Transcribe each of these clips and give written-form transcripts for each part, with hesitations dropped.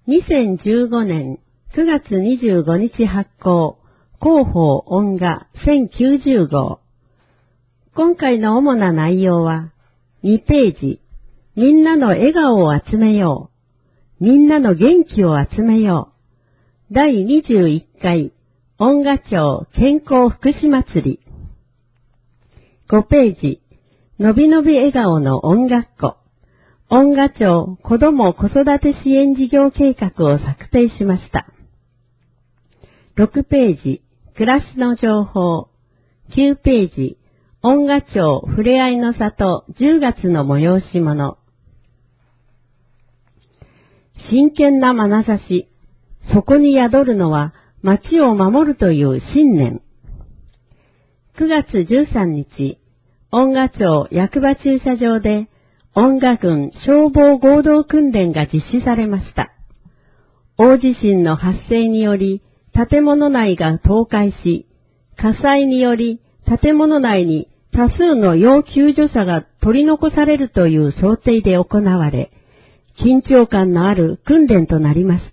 2015年9月25日発行、広報音画1090号。今回の主な内容は、2ページ、みんなの笑顔を集めよう。みんなの元気を集めよう。第21回、音画町健康福祉祭り。5ページ、のびのび笑顔の音楽子。音画町子ども子育て支援事業計画を策定しました。6ページ、暮らしの情報。9ページ、音画町ふれあいの里10月の催し物。真剣な眼差し。そこに宿るのは町を守るという信念。9月13日、音画町役場駐車場で音画軍消防合同訓練が実施されました。大地震の発生により建物内が倒壊し、火災により建物内に多数の要救助者が取り残されるという想定で行われ、緊張感のある訓練となりました。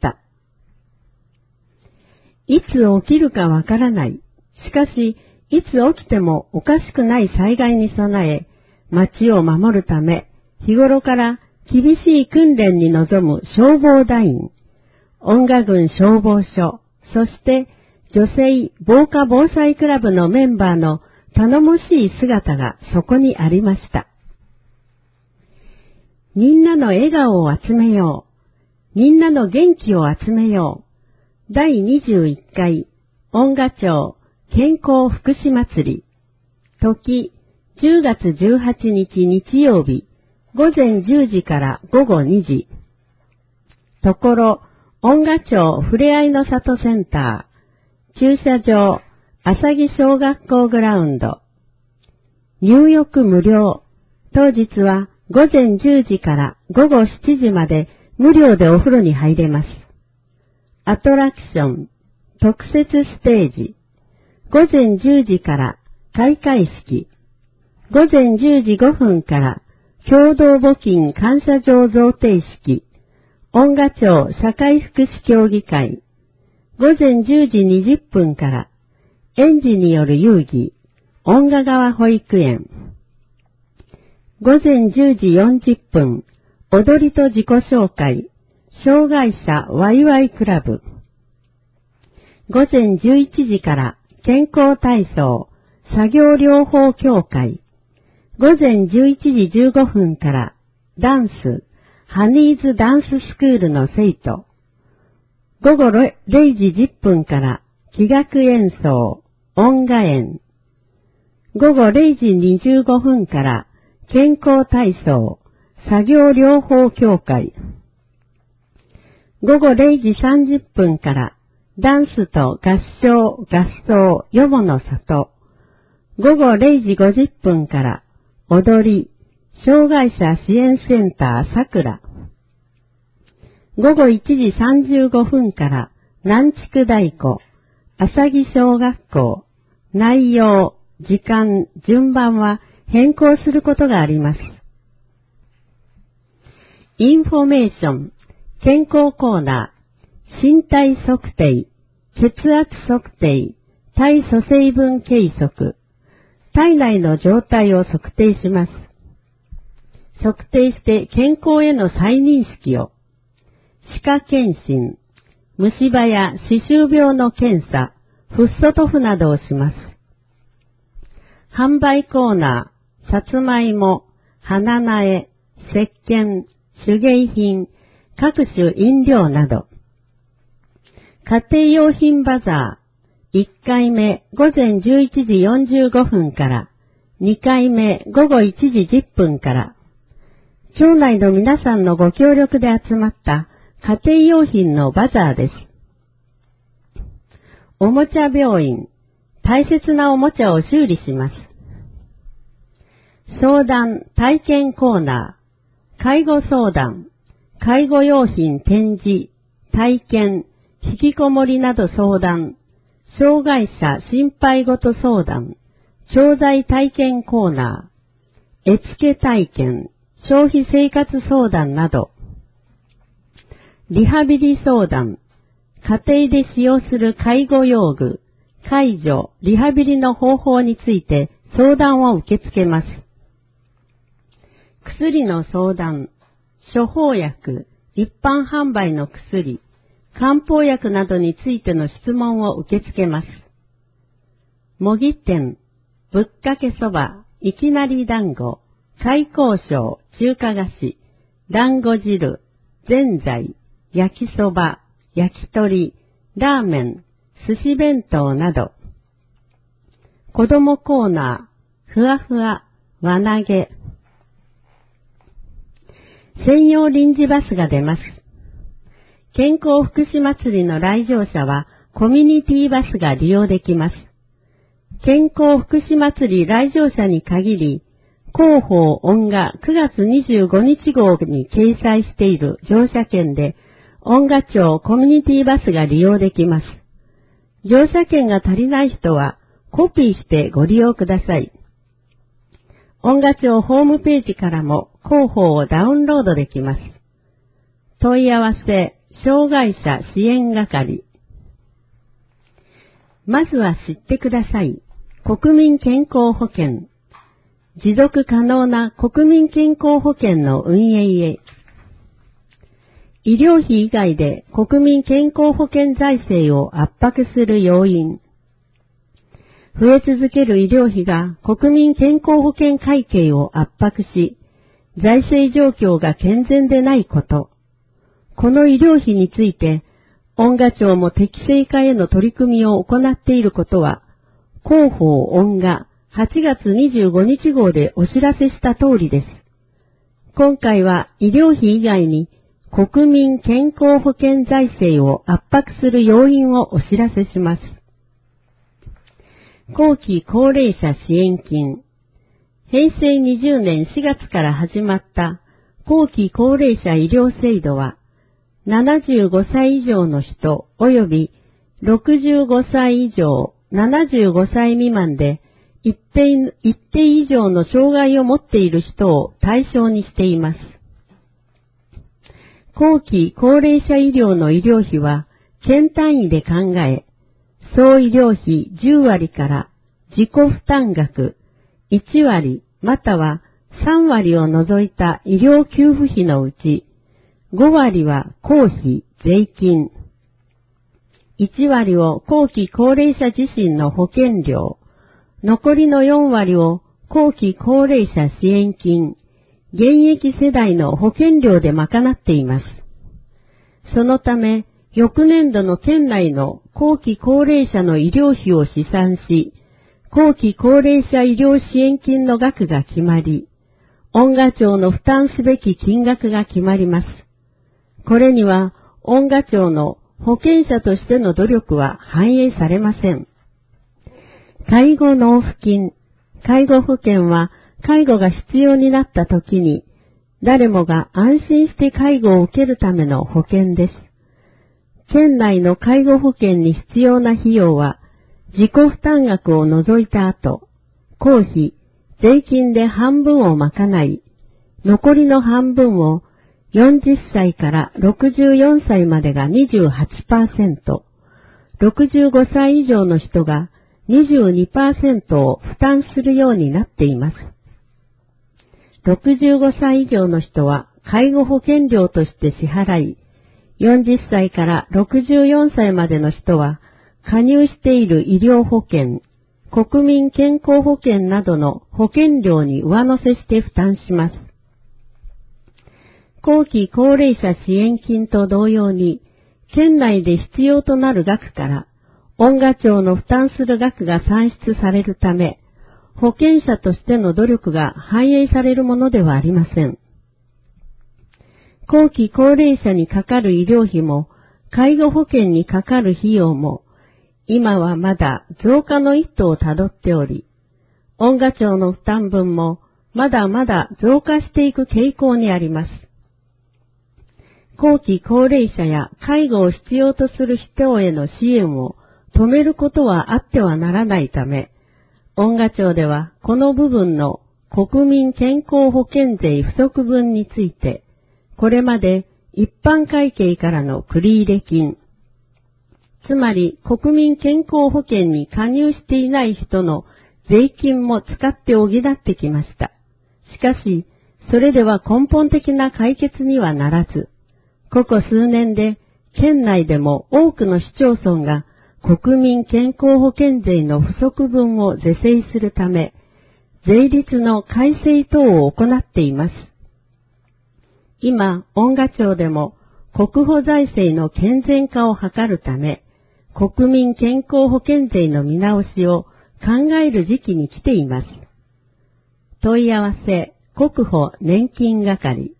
いつ起きるかわからない。しかし、いつ起きてもおかしくない災害に備え、町を守るため、日頃から厳しい訓練に臨む消防団員、音画軍消防署、そして女性防火防災クラブのメンバーの頼もしい姿がそこにありました。みんなの笑顔を集めよう。みんなの元気を集めよう。第21回音画町健康福祉祭り。時10月18日日曜日。午前10時から午後2時。ところ、音画町ふれあいの里センター、駐車場、朝木小学校グラウンド。入浴無料。当日は午前10時から午後7時まで無料でお風呂に入れます。アトラクション、特設ステージ。午前10時から開会式。午前10時5分から共同募金感謝状贈呈式、音画町社会福祉協議会、午前10時20分から、園児による遊戯、音画川保育園、午前10時40分、踊りと自己紹介、障害者ワイワイクラブ、午前11時から健康体操、作業療法協会、午前11時15分からダンス、ハニーズダンススクールの生徒。午後0時10分から器楽演奏、音画演。午後0時25分から健康体操、作業療法協会。午後0時30分からダンスと合唱、合奏、よもの里。午後0時50分から踊り、障害者支援センターさくら。午後1時35分から南筑太鼓、朝木小学校。内容、時間、順番は変更することがあります。インフォメーション、健康コーナー、身体測定、血圧測定、体組成分計測。体内の状態を測定します。測定して健康への再認識を。歯科検診、虫歯や歯周病の検査、フッ素塗布などをします。販売コーナー、さつまいも、花苗、石鹸、手芸品、各種飲料など。家庭用品バザー、1回目午前11時45分から、2回目午後1時10分から、町内の皆さんのご協力で集まった家庭用品のバザーです。おもちゃ病院、大切なおもちゃを修理します。相談・体験コーナー、介護相談、介護用品展示、体験、引きこもりなど相談、障害者心配事相談、調剤体験コーナー、絵付け体験、消費生活相談など、 リハビリ相談、家庭で使用する介護用具、介助、リハビリの方法について相談を受け付けます。薬の相談、処方薬、一般販売の薬、漢方薬などについての質問を受け付けます。模擬店、ぶっかけそば、いきなり団子、開口小、中華菓子、団子汁、ぜんざい、焼きそば、焼き鳥、ラーメン、寿司弁当など、子供コーナー、ふわふわ、輪投げ、専用臨時バスが出ます。健康福祉祭りの来場者はコミュニティバスが利用できます。健康福祉祭り来場者に限り、広報音が9月25日号に掲載している乗車券で、音賀町コミュニティバスが利用できます。乗車券が足りない人はコピーしてご利用ください。音賀町ホームページからも広報をダウンロードできます。問い合わせ、障害者支援係。まずは知ってください。国民健康保険。持続可能な国民健康保険の運営へ。医療費以外で国民健康保険財政を圧迫する要因。増え続ける医療費が国民健康保険会計を圧迫し、財政状況が健全でないこと。この医療費について、音賀町も適正化への取り組みを行っていることは、広報音賀8月25日号でお知らせした通りです。今回は医療費以外に国民健康保険財政を圧迫する要因をお知らせします。後期高齢者支援金。平成20年4月から始まった後期高齢者医療制度は、75歳以上の人及び65歳以上、75歳未満で一定以上の障害を持っている人を対象にしています。後期高齢者医療の医療費は県単位で考え、総医療費10割から自己負担額1割または3割を除いた医療給付費のうち、5割は公費税金、1割を後期高齢者自身の保険料、残りの4割を後期高齢者支援金、現役世代の保険料で賄っています。そのため、翌年度の県内の後期高齢者の医療費を試算し、後期高齢者医療支援金の額が決まり、音賀町の負担すべき金額が決まります。これには、音賀町の保険者としての努力は反映されません。介護納付金。介護保険は介護が必要になった時に誰もが安心して介護を受けるための保険です。県内の介護保険に必要な費用は自己負担額を除いた後、公費、税金で半分を賄い、残りの半分を40歳から64歳までが 28%、65歳以上の人が22% を負担するようになっています。65歳以上の人は介護保険料として支払い、40歳から64歳までの人は加入している医療保険、国民健康保険などの保険料に上乗せして負担します。後期高齢者支援金と同様に、県内で必要となる額から、音賀町の負担する額が算出されるため、保険者としての努力が反映されるものではありません。後期高齢者にかかる医療費も、介護保険にかかる費用も、今はまだ増加の一途をたどっており、音賀町の負担分もまだまだ増加していく傾向にあります。後期高齢者や介護を必要とする人への支援を止めることはあってはならないため、音賀町ではこの部分の国民健康保険税不足分について、これまで一般会計からの繰入金、つまり国民健康保険に加入していない人の税金も使って補ってきました。しかし、それでは根本的な解決にはならず、ここ数年で県内でも多くの市町村が国民健康保険税の不足分を是正するため、税率の改正等を行っています。今、恩賀町でも国保財政の健全化を図るため、国民健康保険税の見直しを考える時期に来ています。問い合わせ、国保年金係。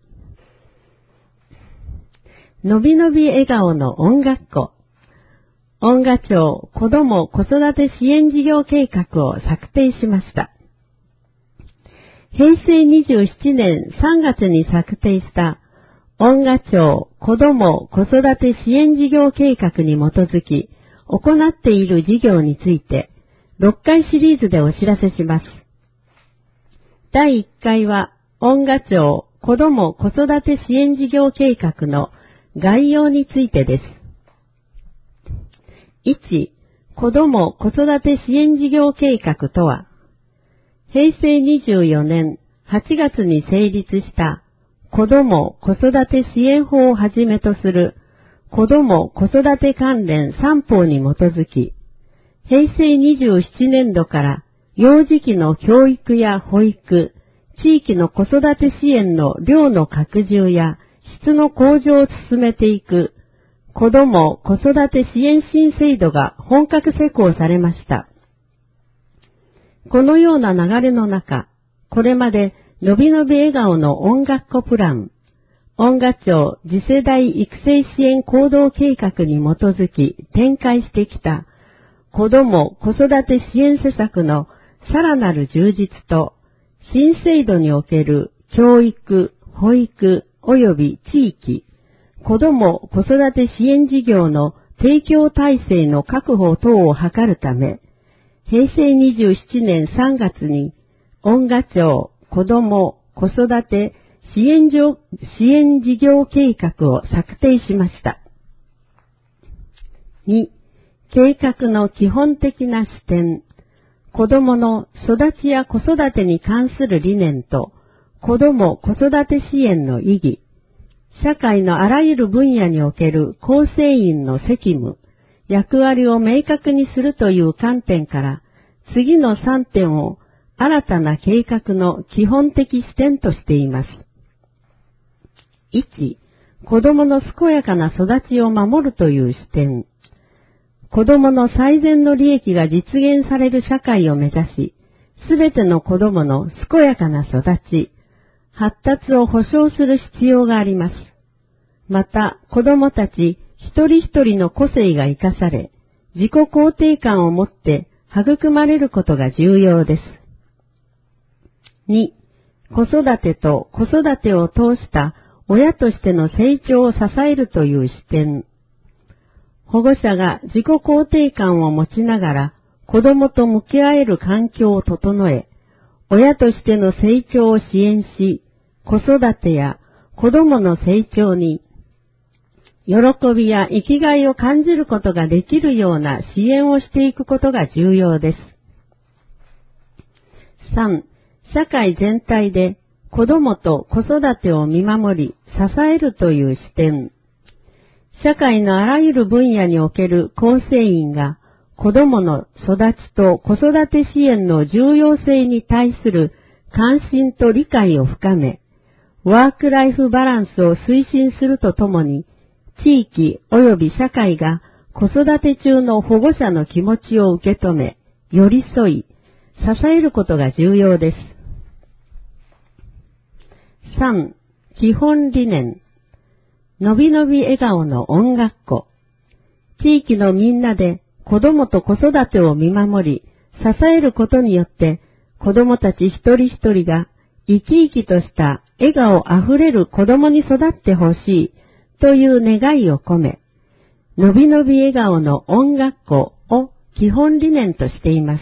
のびのび笑顔の音楽子。恩賀町子ども子育て支援事業計画を策定しました。平成27年3月に策定した恩賀町子ども子育て支援事業計画に基づき行っている事業について6回シリーズでお知らせします。第1回は恩賀町子ども子育て支援事業計画の概要についてです。1、子ども子育て支援事業計画とは、平成24年8月に成立した子ども子育て支援法をはじめとする子ども子育て関連3法に基づき、平成27年度から幼児期の教育や保育、地域の子育て支援の量の拡充や質の向上を進めていく子ども子育て支援新制度が本格施行されました。このような流れの中、これまでのびのび笑顔の音楽子プラン、恩賀町次世代育成支援行動計画に基づき展開してきた子ども子育て支援施策のさらなる充実と新制度における教育、保育及び地域、子ども子育て支援事業の提供体制の確保等を図るため、平成27年3月に恩賀町子ども子育て支援事業計画を策定しました。2、計画の基本的な視点、子どもの育ちや子育てに関する理念と子ども子育て支援の意義、社会のあらゆる分野における構成員の責務、役割を明確にするという観点から、次の3点を新たな計画の基本的視点としています。1、子どもの健やかな育ちを守るという視点。子どもの最善の利益が実現される社会を目指し、すべての子どもの健やかな育ち、発達を保障する必要があります。また、子どもたち一人一人の個性が生かされ、自己肯定感を持って育まれることが重要です。2、子育てと子育てを通した親としての成長を支えるという視点。保護者が自己肯定感を持ちながら子どもと向き合える環境を整え、親としての成長を支援し、子育てや子どもの成長に喜びや生きがいを感じることができるような支援をしていくことが重要です。3、社会全体で子どもと子育てを見守り、支えるという視点。社会のあらゆる分野における構成員が子どもの育ちと子育て支援の重要性に対する関心と理解を深め、ワークライフバランスを推進するとともに、地域及び社会が子育て中の保護者の気持ちを受け止め、寄り添い、支えることが重要です。3、基本理念。のびのび笑顔の音楽子。地域のみんなで子どもと子育てを見守り、支えることによって、子どもたち一人一人が生き生きとした笑顔あふれる子どもに育ってほしいという願いを込め、のびのび笑顔の音楽子を基本理念としています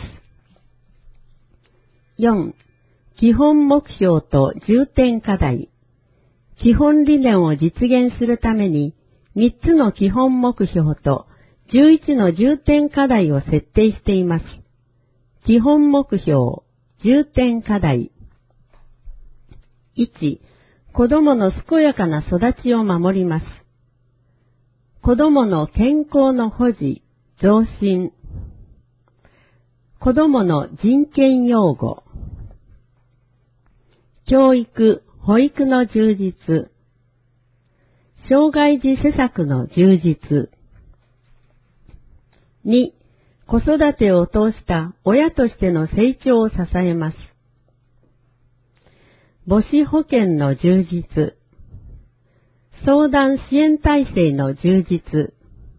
。4、基本目標と重点課題。 基本理念を実現するために3つの基本目標と11の重点課題を設定しています。基本目標、重点課題。1、子供の健やかな育ちを守ります。子供の健康の保持、増進。子供の人権擁護。教育、保育の充実。障害児施策の充実。2、子育てを通した親としての成長を支えます。母子保健の充実。相談支援体制の充実。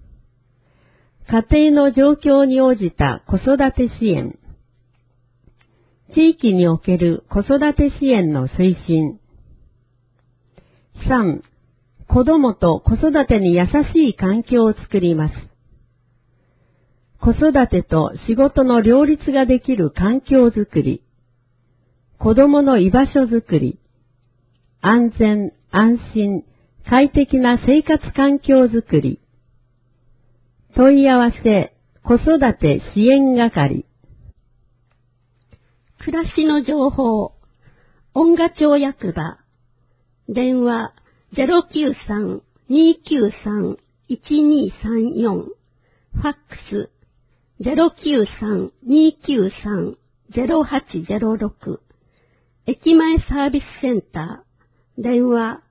家庭の状況に応じた子育て支援。地域における子育て支援の推進。3、子供と子育てに優しい環境を作ります。子育てと仕事の両立ができる環境づくり。子供の居場所づくり。安全、安心、快適な生活環境づくり。問い合わせ、子育て支援係。 暮らしの情報、音賀町役場、電話 093-293-1234、ファックス 093-293-0806、駅前サービスセンター、電話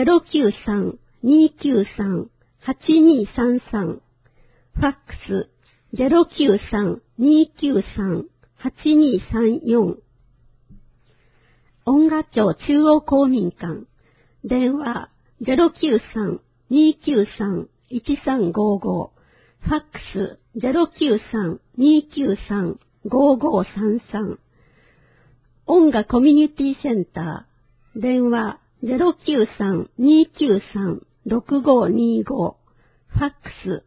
093-293-8233、ファックス 093-293-8234、音賀町中央公民館、電話 093-293-1355、ファックス 093-293-5533、音賀コミュニティセンター、電話 093-293-6525、ファックス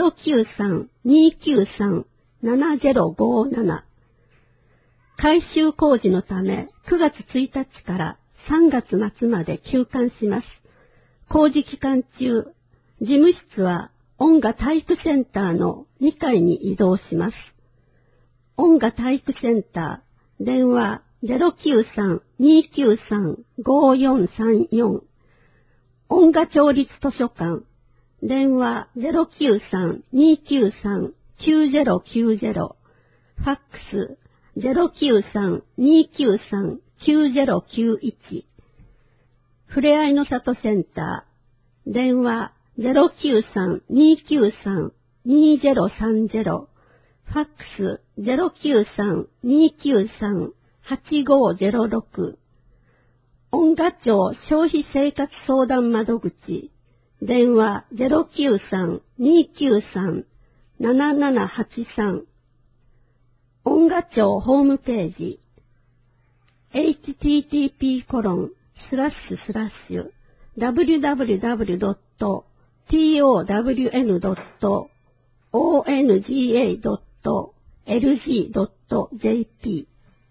093-293-7057。改修工事のため9月1日から3月末まで休館します。工事期間中、事務室は音賀体育センターの2階に移動します。音賀体育センター、電話 093-293-5434、音賀町立図書館、電話 093-293-9090、ファックス 093-293-9091、ふれあいの里センター、電話 093-293-2030、ファックス 093-293-8506、音賀町消費生活相談窓口、電話 093-293-7783、音賀町ホームページ http://www.townga.lg.jp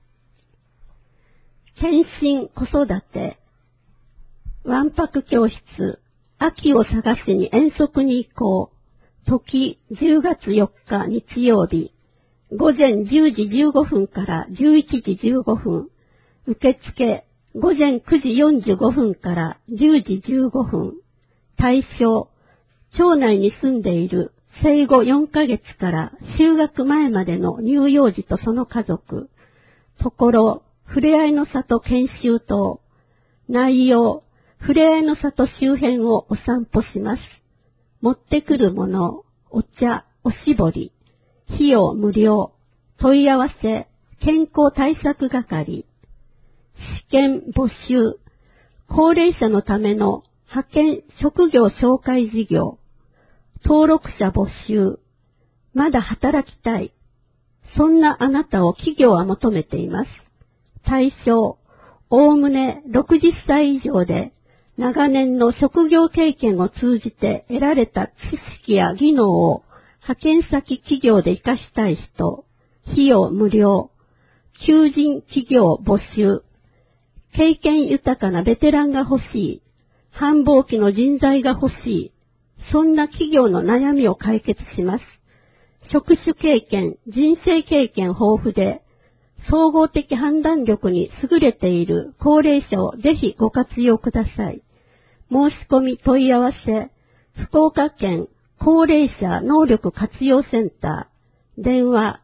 検診子育てわんぱく教室秋を探しに遠足に行こう。時10月4日日曜日午前10時15分から11時15分。受付午前9時45分から10時15分。対象町内に住んでいる生後4ヶ月から就学前までの乳幼児とその家族。ところふれあいの里研修棟。内容ふれあいの里周辺をお散歩します。持ってくるもの、お茶、おしぼり。費用無料。問い合わせ、健康対策係。試験募集。高齢者のための派遣職業紹介事業。登録者募集。まだ働きたい。そんなあなたを企業は求めています。対象、おおむね60歳以上で、長年の職業経験を通じて得られた知識や技能を派遣先企業で活かしたい人、費用無料、求人企業募集、経験豊かなベテランが欲しい、 繁忙期の人材が欲しい。そんな企業の悩みを解決します。職種経験、人生経験豊富で、総合的判断力に優れている高齢者をぜひご活用ください。申し込み問い合わせ、福岡県高齢者能力活用センター、電話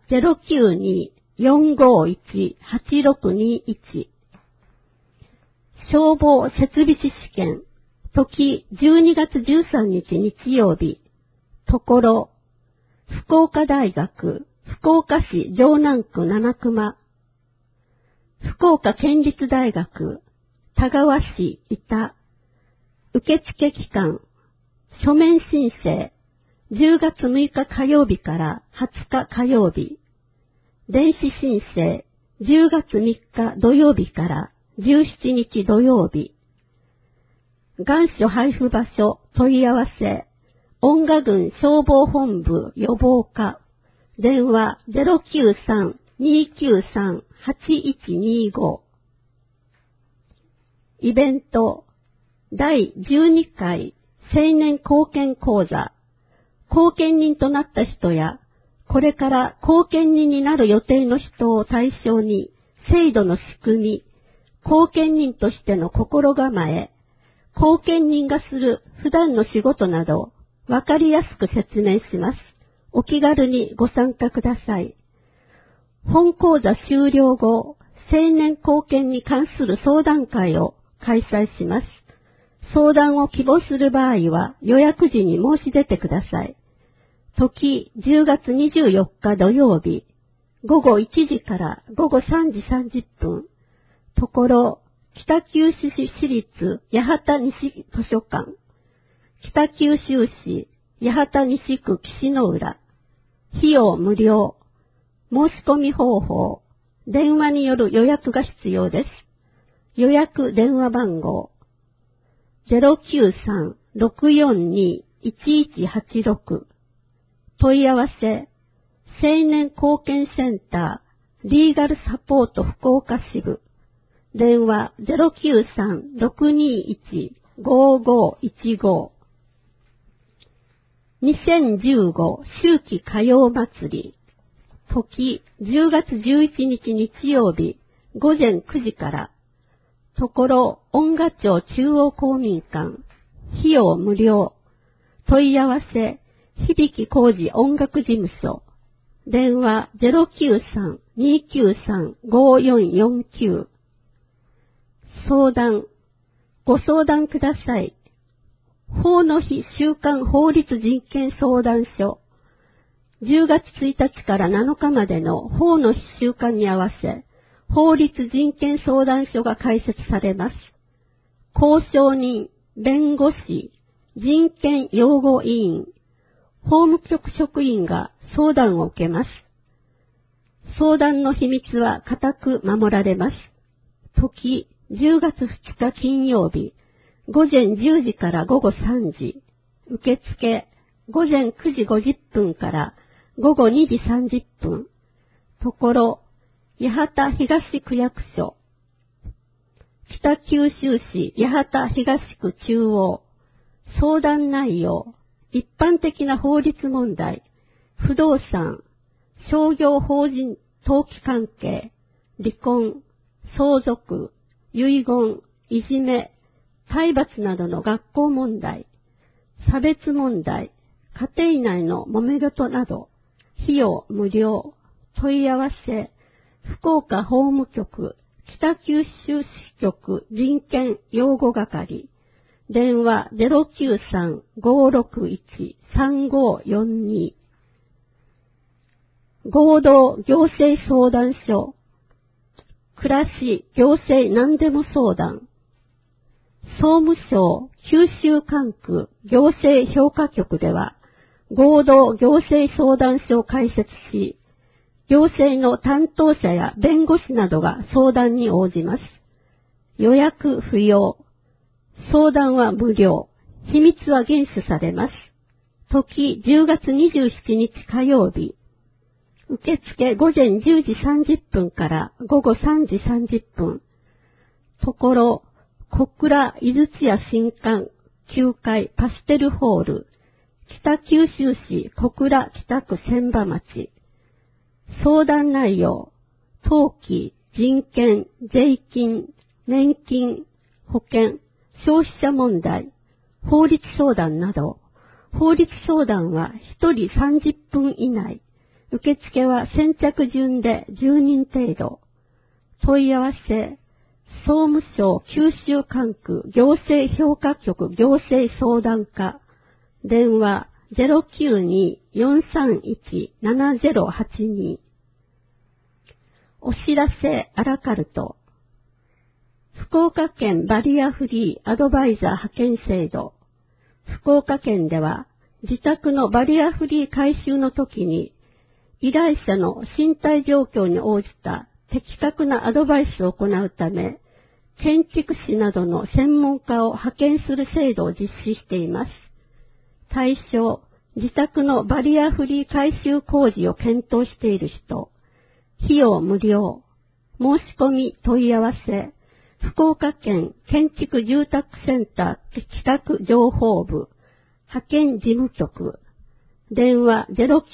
092-451-8621。消防設備士試験、時12月13日日曜日、ところ、福岡大学、福岡市城南区七熊、福岡県立大学、田川市伊田、受付期間、書面申請、10月6日火曜日から20日火曜日、電子申請、10月3日土曜日から17日土曜日、願書配布場所問い合わせ、恩賀郡消防本部予防課、電話 093-293-8125。イベント、第12回青年貢献講座、貢献人となった人や、これから貢献人になる予定の人を対象に、制度の仕組み、貢献人としての心構え、貢献人がする普段の仕事など、わかりやすく説明します。お気軽にご参加ください。本講座終了後、青年貢献に関する相談会を開催します。相談を希望する場合は予約時に申し出てください。時10月24日土曜日、午後1時から午後3時30分、ところ、北九州市私立八幡西図書館、北九州市八幡西区岸の浦、費用無料、申し込み方法、電話による予約が必要です。予約電話番号、093-642-1186、問い合わせ、青年貢献センター、リーガルサポート福岡支部、電話 093-621-5515。2015秋季歌謡祭り、時10月11日日曜日午前9時から、ところ恩賀町中央公民館、費用無料、問い合わせ、響工事音楽事務所、電話 093-293-5449。相談、ご相談ください。法の日週間法律人権相談所。10月1日から7日までの法の日週間に合わせ、法律人権相談所が開設されます。交渉人、弁護士、人権擁護委員、法務局職員が相談を受けます。相談の秘密は固く守られます。時、10月2日金曜日、午前10時から午後3時、受付、午前9時50分から午後2時30分、ところ、八幡東区役所、北九州市八幡東区中央、相談内容、一般的な法律問題、不動産、商業法人登記関係、離婚、相続、遺言、いじめ、体罰などの学校問題、差別問題、家庭内の揉め事など、費用無料、問い合わせ、福岡法務局、北九州市局人権擁護係、電話 093-561-3542。合同行政相談所、暮らし行政何でも相談、総務省九州管区行政評価局では合同行政相談所を開設し、行政の担当者や弁護士などが相談に応じます。予約不要、相談は無料、秘密は厳守されます。時10月27日火曜日、受付午前10時30分から午後3時30分、ところ小倉井筒屋新館9階パステルホール、北九州市小倉北区千葉町。相談内容、登記、人権、税金、年金、保険、消費者問題、法律相談など、法律相談は1人30分以内、受付は先着順で10人程度。問い合わせ、総務省九州管区行政評価局行政相談課、電話 092-431-7082。お知らせアラカルト。福岡県バリアフリーアドバイザー派遣制度。福岡県では自宅のバリアフリー改修の時に依頼者の身体状況に応じた的確なアドバイスを行うため、建築士などの専門家を派遣する制度を実施しています。対象、自宅のバリアフリー改修工事を検討している人、費用無料、申し込み問い合わせ、福岡県建築住宅センター企画情報部、派遣事務局、電話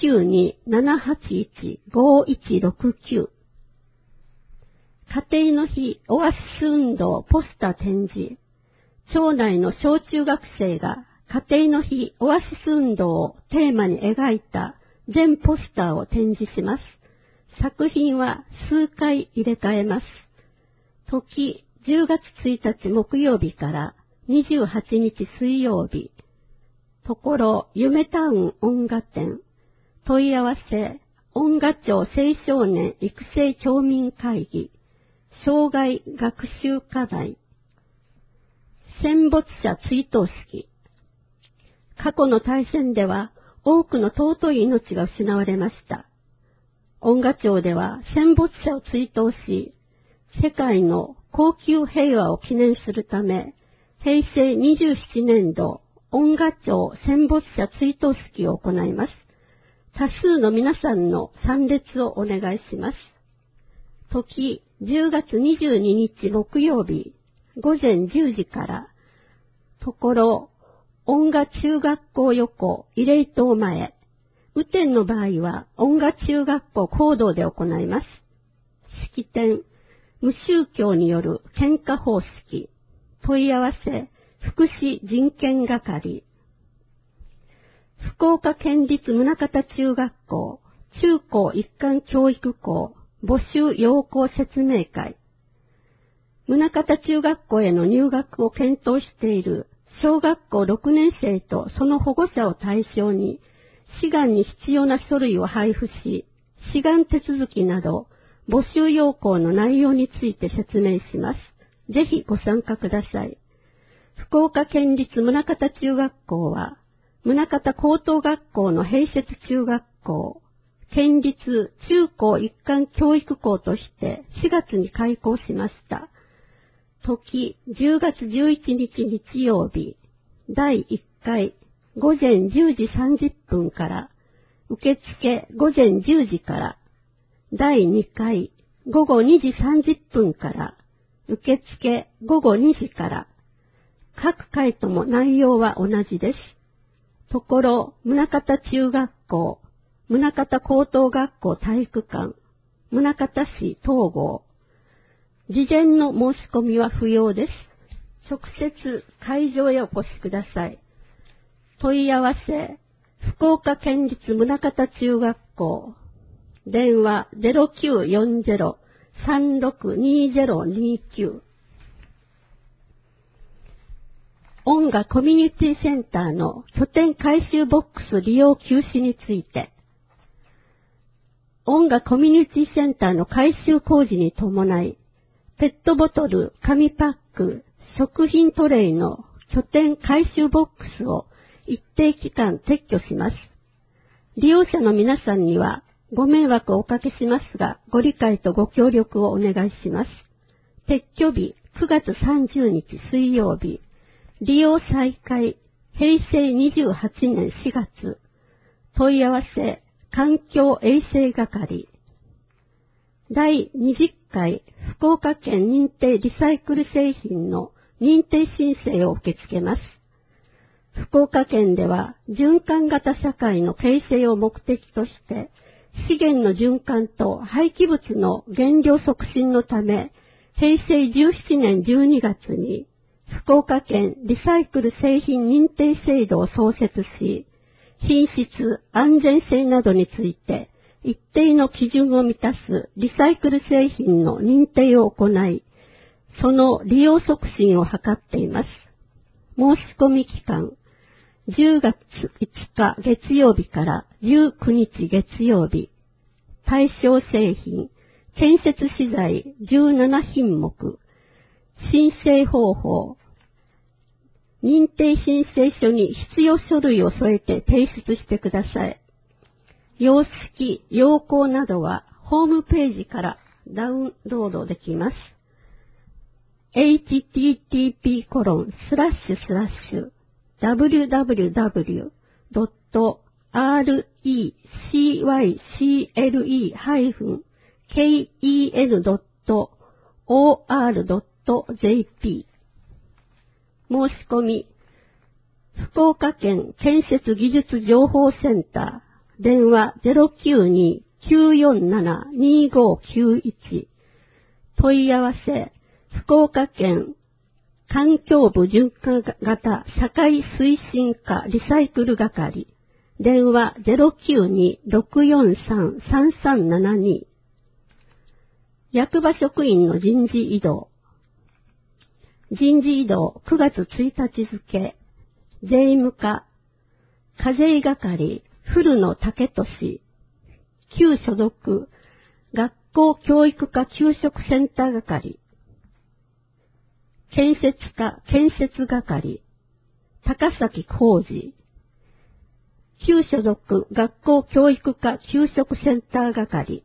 092-781-5169。家庭の日オアシス運動ポスター展示。町内の小中学生が家庭の日オアシス運動をテーマに描いた全ポスターを展示します。作品は数回入れ替えます。時10月1日木曜日から28日水曜日。ところ夢タウン音楽展。問い合わせ音楽町青少年育成町民会議。障害学習課題。戦没者追悼式。過去の大戦では多くの尊い命が失われました。音楽町では戦没者を追悼し、世界の恒久平和を記念するため、平成27年度音楽町戦没者追悼式を行います。多数の皆さんの参列をお願いします。時10月22日木曜日午前10時から、ところ音楽中学校横慰霊塔前、雨天の場合は音楽中学校講堂で行います。式典、無宗教による献花方式、問い合わせ、福祉人権係。福岡県立宗像中学校、中高一貫教育校、募集要項説明会。宗像中学校への入学を検討している小学校6年生とその保護者を対象に、志願に必要な書類を配布し、志願手続きなど、募集要項の内容について説明します。ぜひご参加ください。福岡県立宗像中学校は、宗像高等学校の併設中学校、県立中高一貫教育校として4月に開校しました。時10月11日日曜日、第1回午前10時30分から、受付午前10時から、第2回午後2時30分から、受付午後2時から、各回とも内容は同じです。ところ、宗像中学校、宗像高等学校体育館、宗像市東郷。事前の申し込みは不要です。直接会場へお越しください。問い合わせ、福岡県立宗像中学校、電話 0940-362029。音楽コミュニティセンターの拠点回収ボックス利用休止について、音楽コミュニティセンターの改修工事に伴い、ペットボトル、紙パック、食品トレイの拠点回収ボックスを一定期間撤去します。利用者の皆さんにはご迷惑をおかけしますが、ご理解とご協力をお願いします。撤去日9月30日水曜日、利用再開平成28年4月、問い合わせ環境衛生係。第20回福岡県認定リサイクル製品の認定申請を受け付けます。福岡県では循環型社会の形成を目的として資源の循環と廃棄物の減量促進のため平成17年12月に福岡県リサイクル製品認定制度を創設し、品質、安全性などについて一定の基準を満たすリサイクル製品の認定を行い、その利用促進を図っています。申し込み期間、10月5日月曜日から19日月曜日、対象製品、建設資材17品目、申請方法、認定申請書に必要書類を添えて提出してください。様式、要項などはホームページからダウンロードできます。http://www.recycle.or.jp 申し込み、福岡県建設技術情報センター、電話 092-947-2591 問い合わせ、福岡県環境部循環型社会推進課リサイクル係、電話 092-643-3372 役場職員の人事異動。人事異動9月1日付、税務課、課税係、古野武俊、旧所属、学校教育課給食センター係、建設課、建設係、高崎浩二、旧所属、学校教育課給食センター係、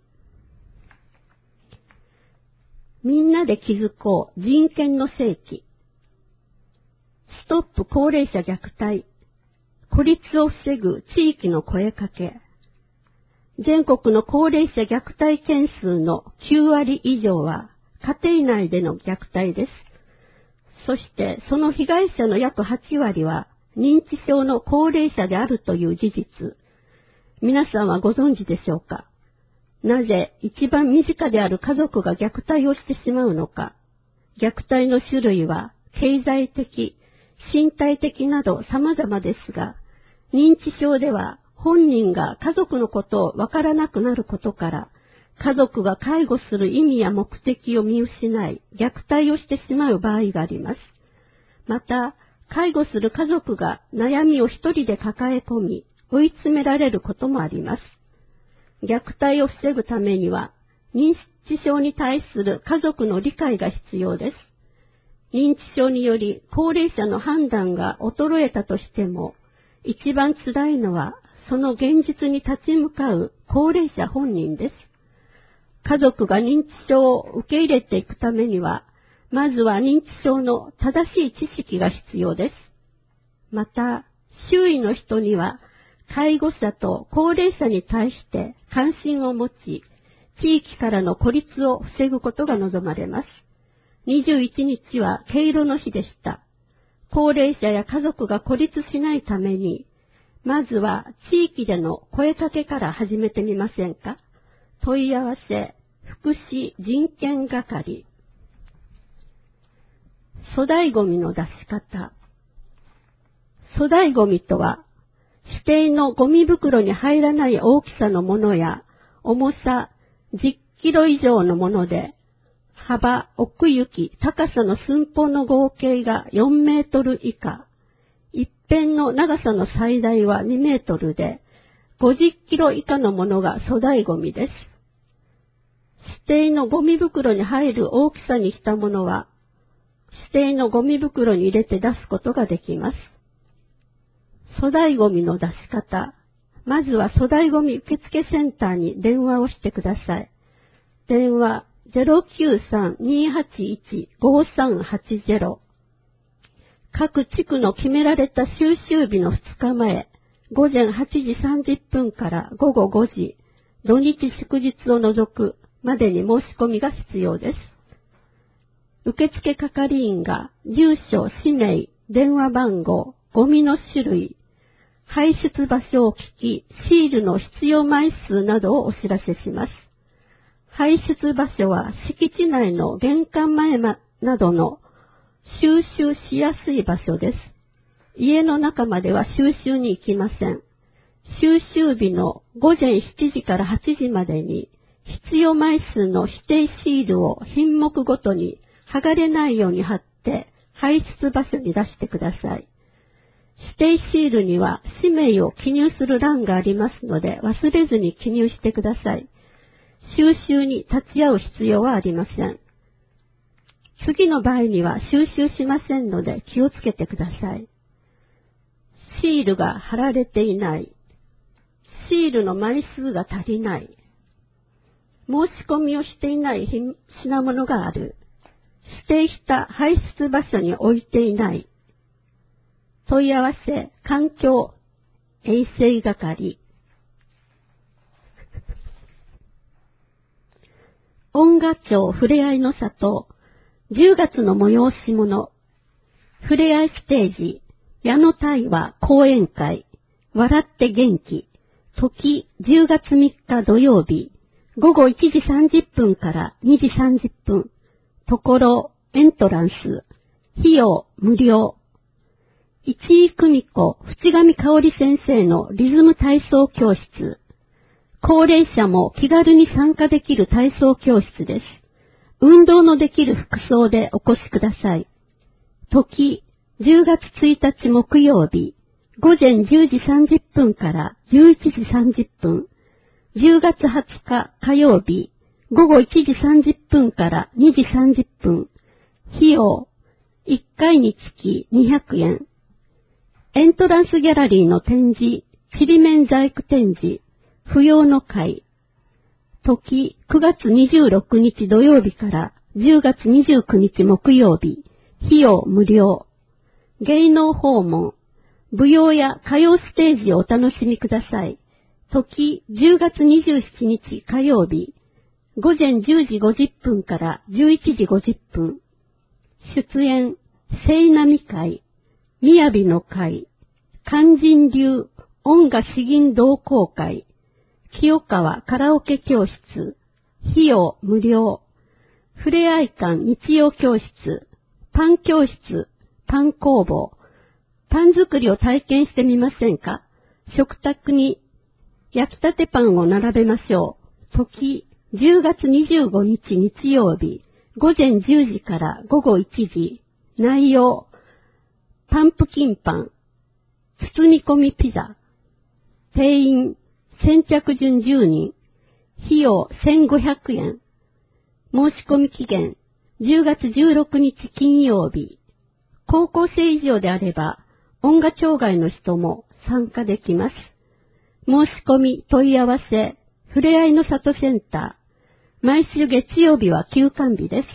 みんなで気づこう人権の世紀。ストップ高齢者虐待。孤立を防ぐ地域の声かけ。全国の高齢者虐待件数の9割以上は家庭内での虐待です。そしてその被害者の約8割は認知症の高齢者であるという事実。皆さんはご存知でしょうか？なぜ一番身近である家族が虐待をしてしまうのか。虐待の種類は経済的、身体的など様々ですが、認知症では本人が家族のことをわからなくなることから、家族が介護する意味や目的を見失い、虐待をしてしまう場合があります。また、介護する家族が悩みを一人で抱え込み、追い詰められることもあります。虐待を防ぐためには、認知症に対する家族の理解が必要です。認知症により高齢者の判断が衰えたとしても、一番辛いのはその現実に立ち向かう高齢者本人です。家族が認知症を受け入れていくためには、まずは認知症の正しい知識が必要です。また、周囲の人には、介護者と高齢者に対して関心を持ち、地域からの孤立を防ぐことが望まれます。21日は敬老の日でした。高齢者や家族が孤立しないために、まずは地域での声かけから始めてみませんか？問い合わせ、福祉人権係。粗大ゴミの出し方。粗大ゴミとは、指定のゴミ袋に入らない大きさのものや、重さ10キロ以上のもので、幅、奥行き、高さの寸法の合計が4メートル以下、一辺の長さの最大は2メートルで、50キロ以下のものが粗大ゴミです。指定のゴミ袋に入る大きさにしたものは、指定のゴミ袋に入れて出すことができます。粗大ゴミの出し方。まずは粗大ゴミ受付センターに電話をしてください。電話 093-281-5380。各地区の決められた収集日の2日前、午前8時30分から午後5時、土日祝日を除くまでに申し込みが必要です。 受付係員が住所、氏名、電話番号、ゴミの種類、排出場所を聞き、シールの必要枚数などをお知らせします。排出場所は敷地内の玄関前などの収集しやすい場所です。家の中までは収集に行きません。収集日の午前7時から8時までに必要枚数の指定シールを品目ごとに剥がれないように貼って排出場所に出してください。指定シールには氏名を記入する欄がありますので忘れずに記入してください。収集に立ち会う必要はありません。次の場合には収集しませんので気をつけてください。シールが貼られていない。シールの枚数が足りない。申し込みをしていない品物がある。指定した排出場所に置いていない。問い合わせ環境衛生係。恩賀町ふれあいの里10月の催し物。ふれあいステージ矢野対話講演会笑って元気時10月3日土曜日午後1時30分から2時30分ところエントランス費用無料市井久美子淵上香織先生のリズム体操教室高齢者も気軽に参加できる体操教室です。運動のできる服装でお越しください。時10月1日木曜日午前10時30分から11時30分10月20日火曜日午後1時30分から2時30分費用1回につき200円エントランスギャラリーの展示ちりめん細工展示不要の会時9月26日土曜日から10月29日木曜日費用無料芸能訪問舞踊や歌謡ステージをお楽しみください。時10月27日火曜日午前10時50分から11時50分出演聖波会雅の会勧進流音楽詩吟同好会清川カラオケ教室費用無料ふれあい館日曜教室パン教室パン工房パン作りを体験してみませんか食卓に焼きたてパンを並べましょう。時10月25日日曜日午前10時から午後1時内容パンプキンパン包み込みピザ定員先着順10人費用1500円申し込み期限10月16日金曜日高校生以上であれば音楽障害の人も参加できます。申し込み問い合わせふれあいの里センター毎週月曜日は休館日です。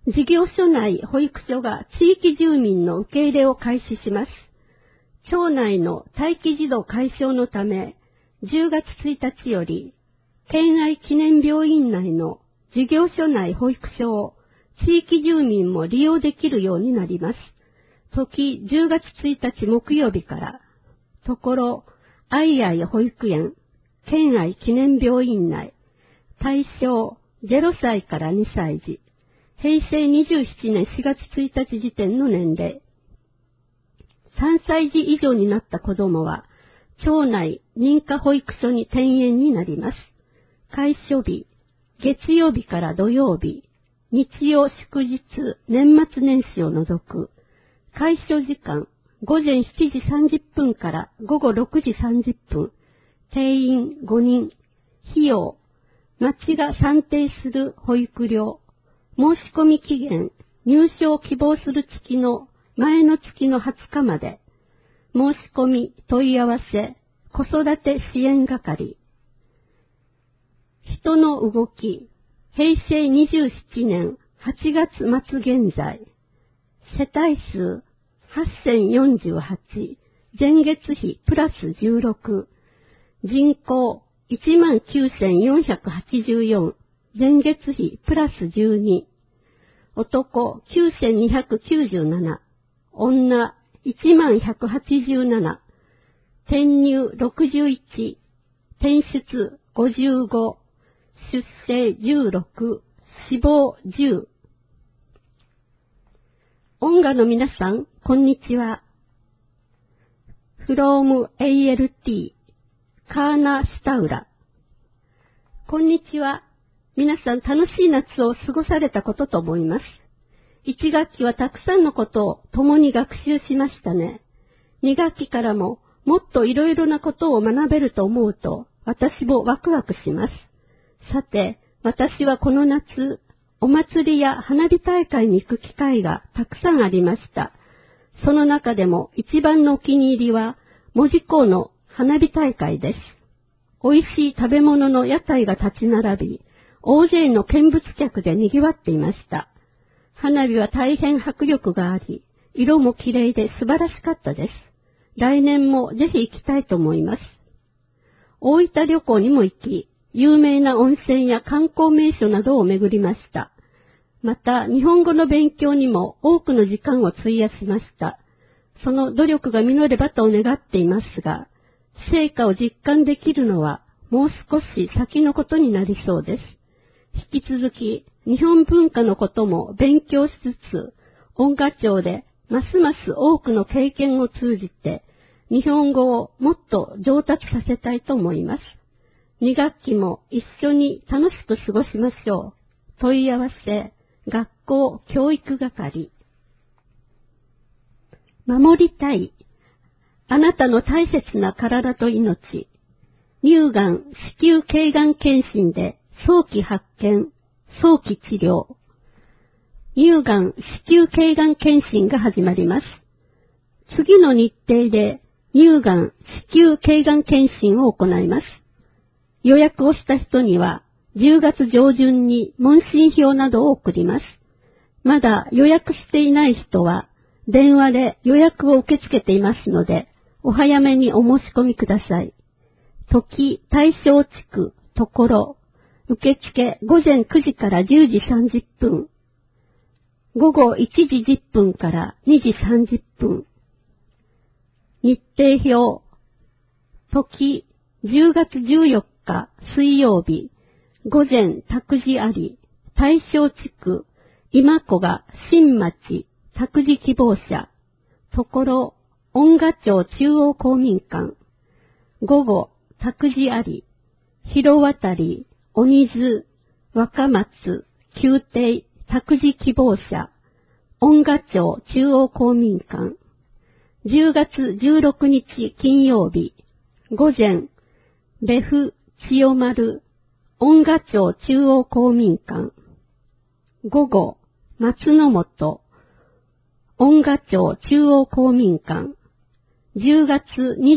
事業所内保育所が地域住民の受け入れを開始します。町内の待機児童解消のため10月1日より県愛記念病院内の事業所内保育所を地域住民も利用できるようになります。時10月1日木曜日から、ところ、愛愛保育園、県愛記念病院内、対象0歳から2歳児、平成27年4月1日時点の年齢、3歳児以上になった子供は、町内認可保育所に転園になります。開所日、月曜日から土曜日、日曜祝日、年末年始を除く、開所時間、午前7時30分から午後6時30分、定員5人、費用、町が算定する保育料、申し込み期限、入所を希望する月の前の月の20日まで、申し込み、問い合わせ、子育て支援係、人の動き、平成27年8月末現在、世帯数8048、前月比プラス16、人口19484、 前月比プラス12。男9297。女10187。転入61。転出55。出生16。死亡10。音楽の皆さん、こんにちは。from ALT カーナ・シュタウラ。こんにちは。皆さん楽しい夏を過ごされたことと思います。1学期はたくさんのことを共に学習しましたね。2学期からももっといろいろなことを学べると思うと私もワクワクします。さて、私はこの夏、お祭りや花火大会に行く機会がたくさんありました。その中でも一番のお気に入りは門司港の花火大会です。美味しい食べ物の屋台が立ち並び、大勢の見物客で賑わっていました。花火は大変迫力があり、色も綺麗で素晴らしかったです。来年もぜひ行きたいと思います。大分旅行にも行き、有名な温泉や観光名所などを巡りました。また、日本語の勉強にも多くの時間を費やしました。その努力が実ればと願っていますが、成果を実感できるのはもう少し先のことになりそうです。引き続き、日本文化のことも勉強しつつ、音楽町でますます多くの経験を通じて、日本語をもっと上達させたいと思います。2学期も一緒に楽しく過ごしましょう。問い合わせ、学校教育係。守りたい。あなたの大切な体と命。乳がん、子宮頸がん検診で早期発見、早期治療。乳がん、子宮頸がん検診が始まります。次の日程で乳がん、子宮頸がん検診を行います。予約をした人には10月上旬に問診票などを送ります。まだ予約していない人は電話で予約を受け付けていますので、お早めにお申し込みください。時、大正地区、ところ、受付午前9時から10時30分、午後1時10分から2時30分、日程表、時、10月14日水曜日、午前託児あり、大正地区、今古賀新町、託児希望者、ところ、音楽町中央公民館、午後、託児あり、広渡り、鬼津、若松、宮廷、託児希望者、音楽町中央公民館、10月16日金曜日、午前、別府千代丸、音楽町中央公民館、午後、松の本、音楽町中央公民館、10月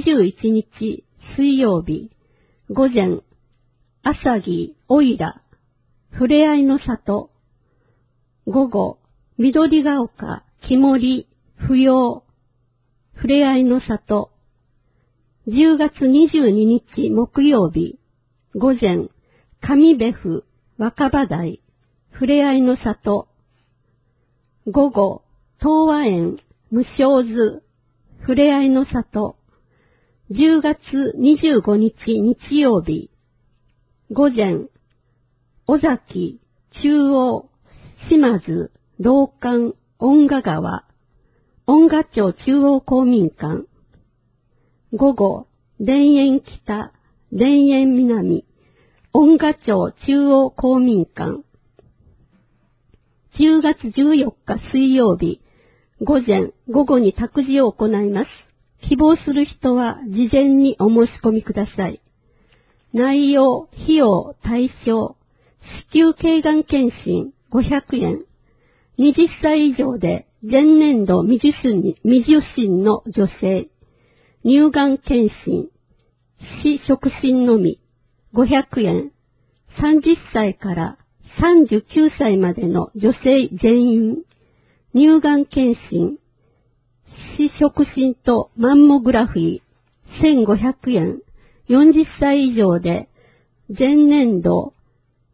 21日水曜日、午前、朝木、おいら、ふれあいの里、午後、緑が丘、木森、不要、ふれあいの里、10月22日木曜日、午前、上別府、若葉台、ふれあいの里、午後、東和園、無償図、ふれあいの里、10月25日日曜日、午前、尾崎、中央、島津、道館、音楽川、音楽町中央公民館、午後、田園北、田園南、音楽町中央公民館、10月14日水曜日、午前、午後に託児を行います。希望する人は事前にお申し込みください。内容、費用、対象、子宮頸がん検診500円、20歳以上で前年度未受診の女性、乳がん検診、市触診のみ500円、30歳から39歳までの女性全員、乳がん検診、市触診とマンモグラフィー1500円、40歳以上で前年度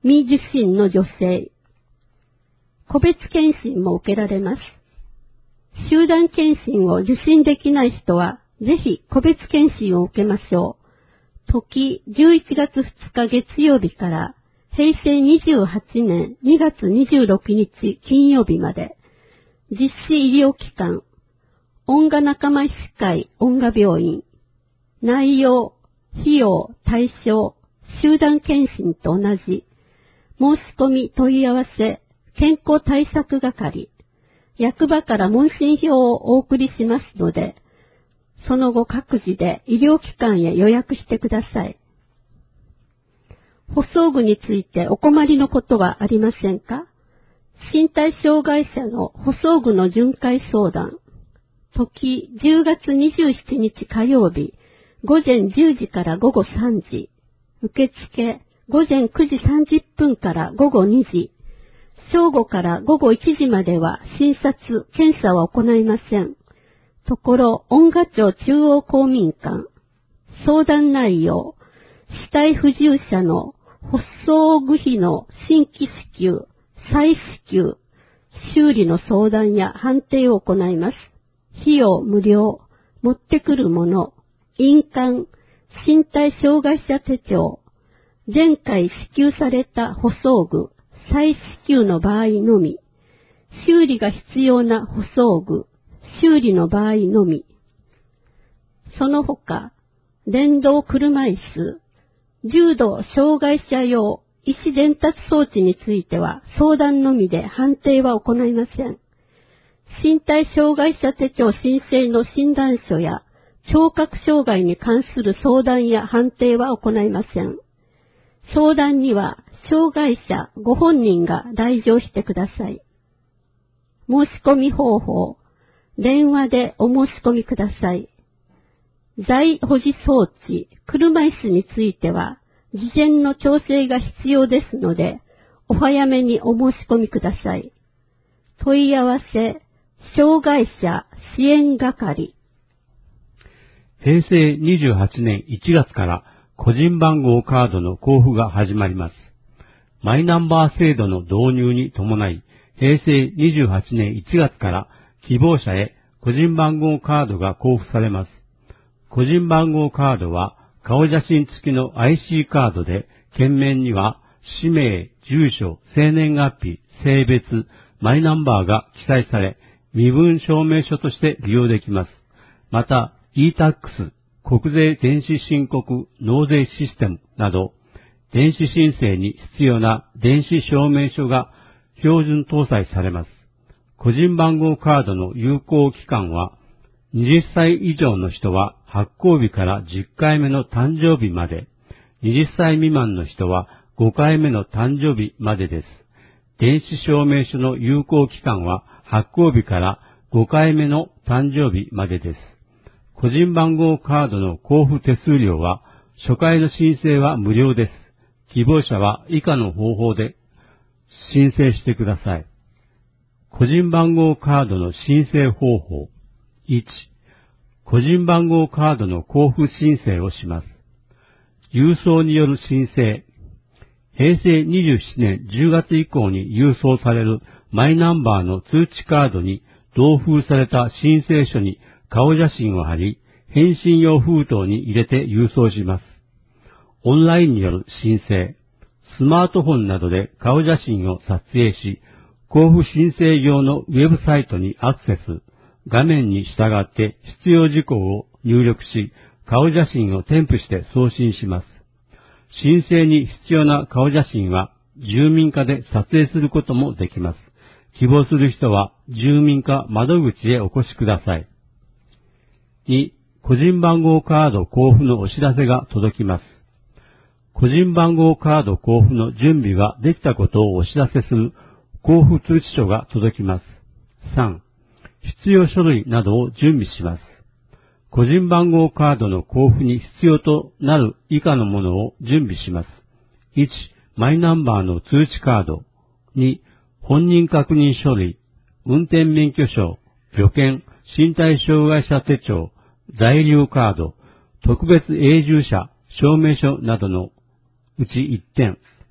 未受診の女性。個別検診も受けられます。集団検診を受診できない人は、ぜひ個別検診を受けましょう。時11月2日月曜日から平成28年2月26日金曜日まで、実施医療機関、音楽仲間医師会音楽病院、内容、費用、対象、集団検診と同じ、申し込み問い合わせ、健康対策係、役場から問診票をお送りしますので、その後各自で医療機関へ予約してください。補装具についてお困りのことはありませんか？身体障害者の補装具の巡回相談。時10月27日火曜日、午前10時から午後3時。受付午前9時30分から午後2時。正午から午後1時までは診察、検査は行いません。ところ、音楽庁中央公民館。相談内容、肢体不自由者の補装具費の新規支給、再支給、修理の相談や判定を行います。費用無料、持ってくるもの、印鑑、身体障害者手帳、前回支給された補装具、再支給の場合のみ、修理が必要な補装具、修理の場合のみ。その他、電動車椅子、重度障害者用意思伝達装置については相談のみで判定は行いません。身体障害者手帳申請の診断書や聴覚障害に関する相談や判定は行いません。相談には障害者ご本人が来場してください。申し込み方法、電話でお申し込みください。座保持装置、車椅子については、事前の調整が必要ですので、お早めにお申し込みください。問い合わせ、障害者支援係。 平成28年1月から個人番号カードの交付が始まります。マイナンバー制度の導入に伴い、平成28年1月から希望者へ個人番号カードが交付されます。個人番号カードは顔写真付きの IC カードで、件面には氏名、住所、生年月日、性別、マイナンバーが記載され、身分証明書として利用できます。また、e-tax、国税電子申告納税システムなど、電子申請に必要な電子証明書が標準搭載されます。個人番号カードの有効期間は、20歳以上の人は発行日から10回目の誕生日まで、20歳未満の人は5回目の誕生日までです。電子証明書の有効期間は発行日から5回目の誕生日までです。個人番号カードの交付手数料は、初回の申請は無料です。希望者は以下の方法で申請してください。個人番号カードの申請方法。1、個人番号カードの交付申請をします。郵送による申請。平成27年10月以降に郵送されるマイナンバーの通知カードに同封された申請書に顔写真を貼り、返信用封筒に入れて郵送します。オンラインによる申請。スマートフォンなどで顔写真を撮影し、交付申請用のウェブサイトにアクセス。画面に従って必要事項を入力し、顔写真を添付して送信します。申請に必要な顔写真は住民課で撮影することもできます。希望する人は住民課窓口へお越しください。2、個人番号カード交付のお知らせが届きます。個人番号カード交付の準備ができたことをお知らせする交付通知書が届きます。3、必要書類などを準備します。個人番号カードの交付に必要となる以下のものを準備します。1、マイナンバーの通知カード。2、本人確認書類、運転免許証、旅券、身体障害者手帳、在留カード、特別永住者証明書などのうち1点、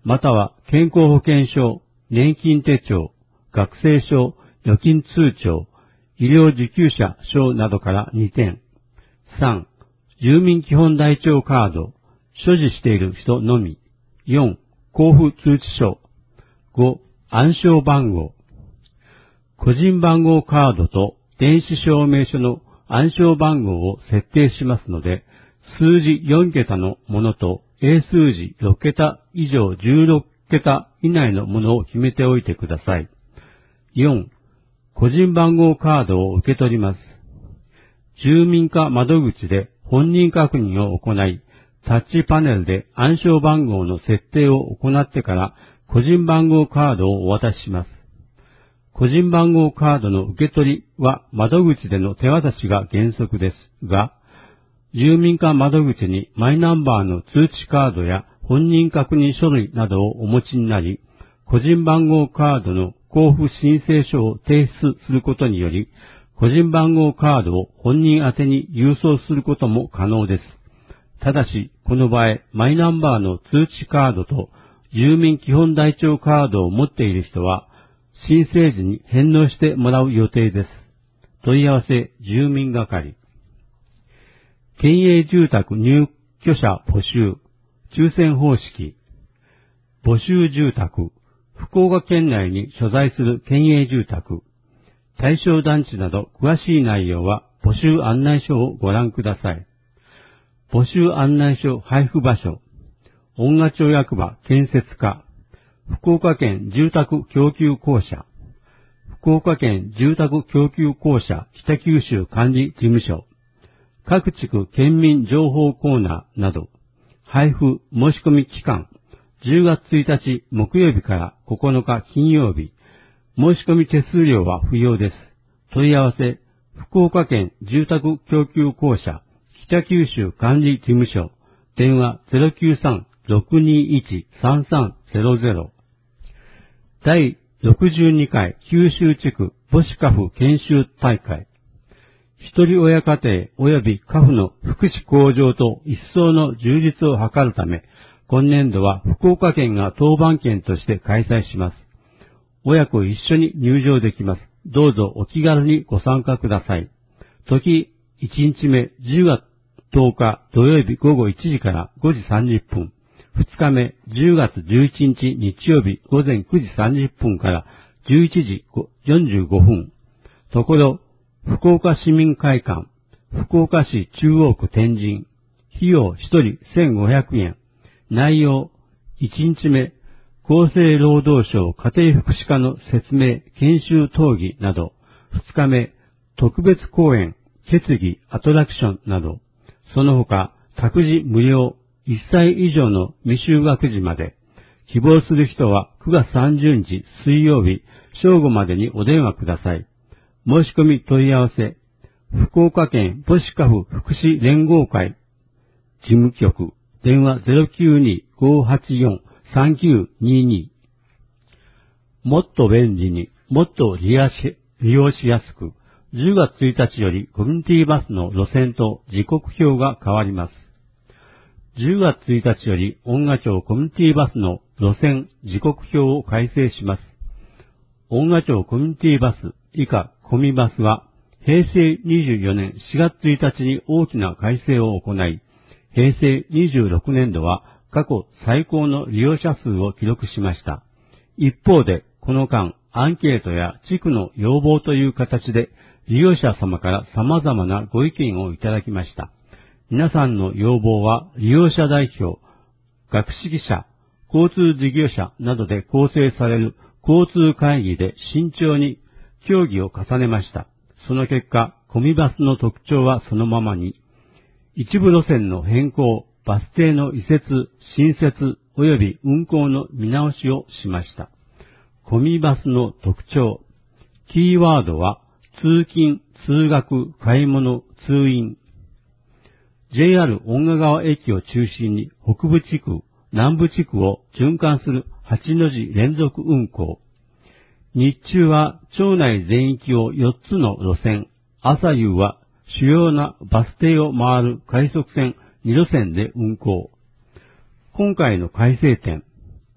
または健康保険証、年金手帳、学生証、預金通帳、医療受給者証などから2点。3、住民基本台帳カード、所持している人のみ。4、交付通知書。5、暗証番号。個人番号カードと電子証明書の暗証番号を設定しますので、数字4桁のものと英数字6桁以上16桁以内のものを決めておいてください。4、個人番号カードを受け取ります。住民課窓口で本人確認を行い、タッチパネルで暗証番号の設定を行ってから個人番号カードをお渡しします。個人番号カードの受け取りは窓口での手渡しが原則ですが、住民課窓口にマイナンバーの通知カードや本人確認書類などをお持ちになり、個人番号カードの交付申請書を提出することにより、個人番号カードを本人宛てに郵送することも可能です。ただし、この場合、マイナンバーの通知カードと住民基本台帳カードを持っている人は、申請時に返納してもらう予定です。問い合わせ住民係。県営住宅入居者募集、抽選方式。募集住宅、福岡県内に所在する県営住宅、対象団地など詳しい内容は募集案内書をご覧ください。募集案内書配布場所、恩賀町役場建設課、福岡県住宅供給公社、福岡県住宅供給公社北九州管理事務所、各地区県民情報コーナーなど、配布申し込み期間、10月1日木曜日から9日金曜日、申し込み手数料は不要です。問い合わせ、福岡県住宅供給公社北九州管理事務所、電話 093-621-3300。第62回九州地区母子家父研修大会。一人親家庭及び家父の福祉向上と一層の充実を図るため、今年度は福岡県が当番県として開催します。親子一緒に入場できます。どうぞお気軽にご参加ください。時1日目10月10日土曜日午後1時から5時30分。2日目10月11日日曜日午前9時30分から11時45分。ところ、福岡市民会館、福岡市中央区天神。費用1人1500円。内容、1日目、厚生労働省家庭福祉課の説明、研修討議など、2日目、特別講演、決議、アトラクションなど、その他、託児無料、1歳以上の未就学児まで、希望する人は9月30日水曜日正午までにお電話ください。申し込み問い合わせ、福岡県母子家父福祉連合会事務局、電話 092-584-3922。もっと便利に、もっと利用しやすく、10月1日よりコミュニティバスの路線と時刻表が変わります。10月1日より恩賀町コミュニティバスの路線時刻表を改正します。恩賀町コミュニティバス以下コミバスは平成24年4月1日に大きな改正を行い、平成26年度は過去最高の利用者数を記録しました。一方でこの間アンケートや地区の要望という形で利用者様から様々なご意見をいただきました。皆さんの要望は利用者代表、学識者、交通事業者などで構成される交通会議で慎重に協議を重ねました。その結果、コミバスの特徴はそのままに、一部路線の変更、バス停の移設、新設及び運行の見直しをしました。コミバスの特徴、キーワードは通勤、通学、買い物、通院。JR 恩賀川駅を中心に北部地区、南部地区を循環する8の字連続運行。日中は町内全域を4つの路線、朝夕は主要なバス停を回る快速線2路線で運行。今回の改正点、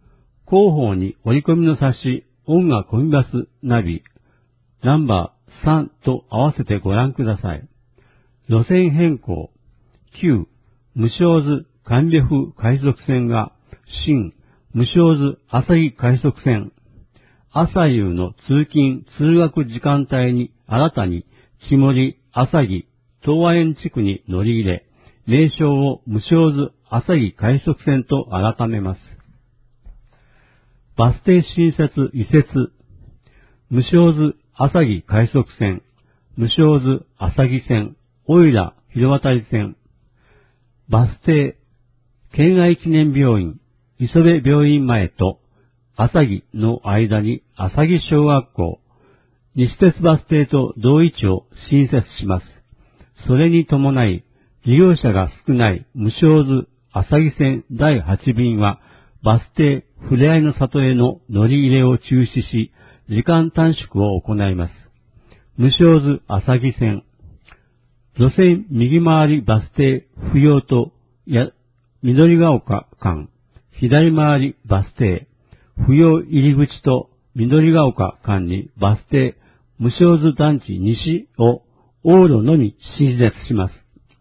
後方に折り込みの冊子、音楽コミバスナビ、ナンバー3と合わせてご覧ください。路線変更。旧、無償図関呂布快速線が、新、無償図朝日快速線。朝夕の通勤・通学時間帯に新たに、木森、朝日、東和園地区に乗り入れ、名称を無償図朝日快速線と改めます。バス停新設移設、無償図朝日快速線、無償図朝日線、おいら広渡線、バス停、県外記念病院、磯部病院前と朝日の間に朝日小学校、西鉄バス停と同位置を新設します。それに伴い、利用者が少ない無償図朝日線第8便は、バス停ふれあいの里への乗り入れを中止し、時間短縮を行います。無償図朝日線、路線右回りバス停不要と緑ヶ丘間、左回りバス停不要入り口と緑ヶ丘間にバス停無償図団地西を往路のみ新設します。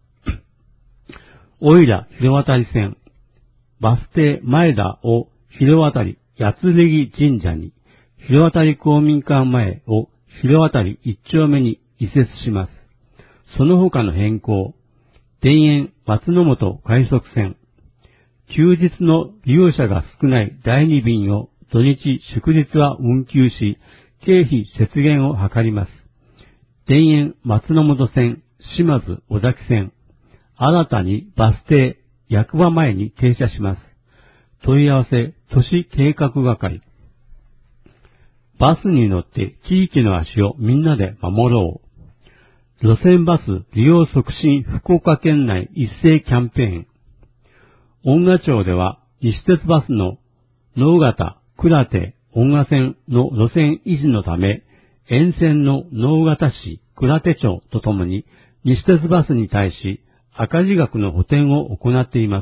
おいら広渡線、バス停前田を広渡八剣神社に、広渡公民館前を広渡一丁目に移設します。その他の変更、田園松の本快速線、休日の利用者が少ない第2便を土日祝日は運休し、経費節減を図ります。田園松の本線、島津小崎線、新たにバス停役場前に停車します。問い合わせ都市計画係。バスに乗って地域の足をみんなで守ろう。路線バス利用促進福岡県内一斉キャンペーン。恩賀町では西鉄バスの直方、倉手、恩賀線の路線維持のため、沿線の直方市、倉手町とともに西鉄バスに対し赤字額の補填を行っています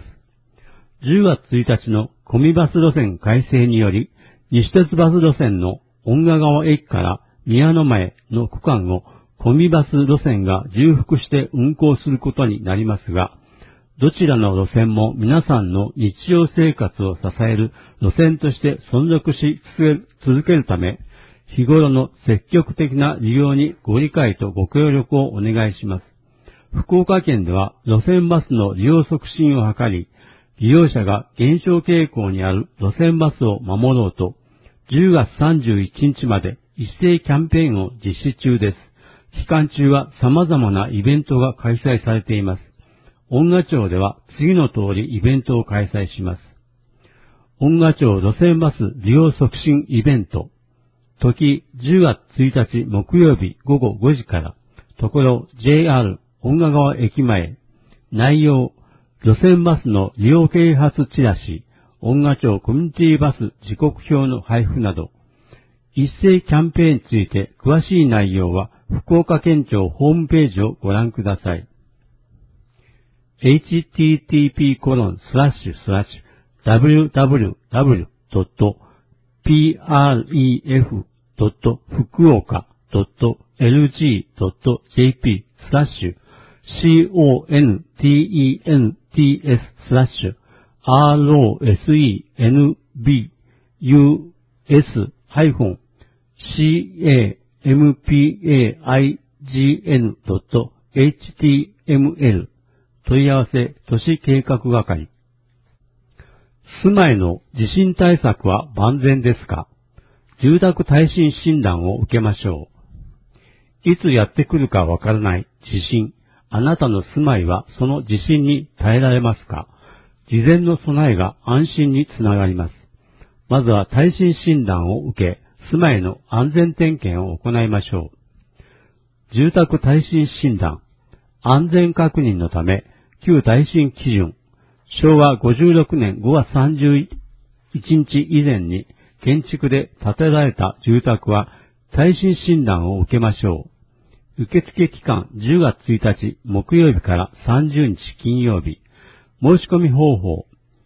。10月1日のコミバス路線改正により、西鉄バス路線の恩賀川駅から宮の前の区間をコミバス路線が重複して運行することになりますが、どちらの路線も皆さんの日常生活を支える路線として存続し続けるため、日頃の積極的な利用にご理解とご協力をお願いします。福岡県では路線バスの利用促進を図り、利用者が減少傾向にある路線バスを守ろうと、10月31日まで一斉キャンペーンを実施中です。期間中は様々なイベントが開催されています。恩賀町では次の通りイベントを開催します。恩賀町路線バス利用促進イベント。時10月1日木曜日午後5時から、ところ JR 恩賀川駅前。内容、路線バスの利用啓発チラシ、恩賀町コミュニティバス時刻表の配布など、一斉キャンペーンについて詳しい内容は福岡県庁ホームページをご覧ください。http://www.rosenbus.fukuoka.jp/camping.html 問い合わせ都市計画係。住まいの地震対策は万全ですか？住宅耐震診断を受けましょう。いつやってくるかわからない地震。あなたの住まいはその地震に耐えられますか？事前の備えが安心につながります。まずは耐震診断を受け、住まいの安全点検を行いましょう。住宅耐震診断、安全確認のため、旧耐震基準、昭和56年5月31日以前に建築で建てられた住宅は耐震診断を受けましょう。受付期間10月1日木曜日から30日金曜日。申し込み方法。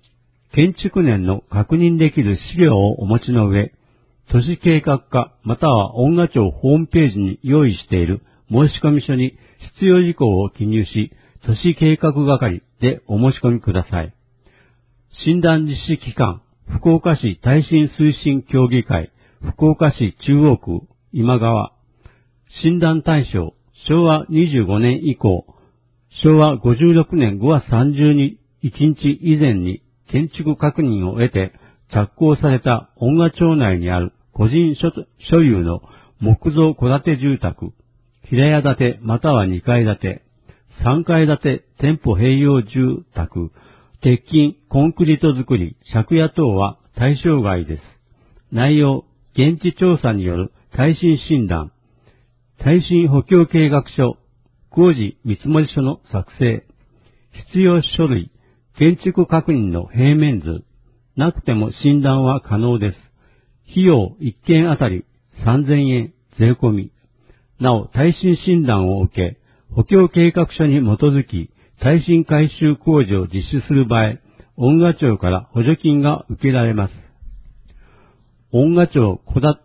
建築年の確認できる資料をお持ちの上、都市計画課または音楽庁ホームページに用意している申込書に必要事項を記入し、都市計画係でお申し込みください。診断実施機関、福岡市耐震推進協議会、福岡市中央区今川。診断対象、昭和25年以降、昭和56年5月30日以前に建築確認を得て着工された音楽町内にある個人所有の木造戸建て住宅、平屋建てまたは2階建て、3階建て店舗併用住宅、鉄筋、コンクリート造り、借家等は対象外です。内容、現地調査による耐震診断、耐震補強計画書、工事見積書の作成、必要書類、建築確認の平面図、なくても診断は可能です。費用1件あたり3000円税込み。なお、耐震診断を受け、補強計画書に基づき、耐震改修工事を実施する場合、音楽庁から補助金が受けられます。音楽庁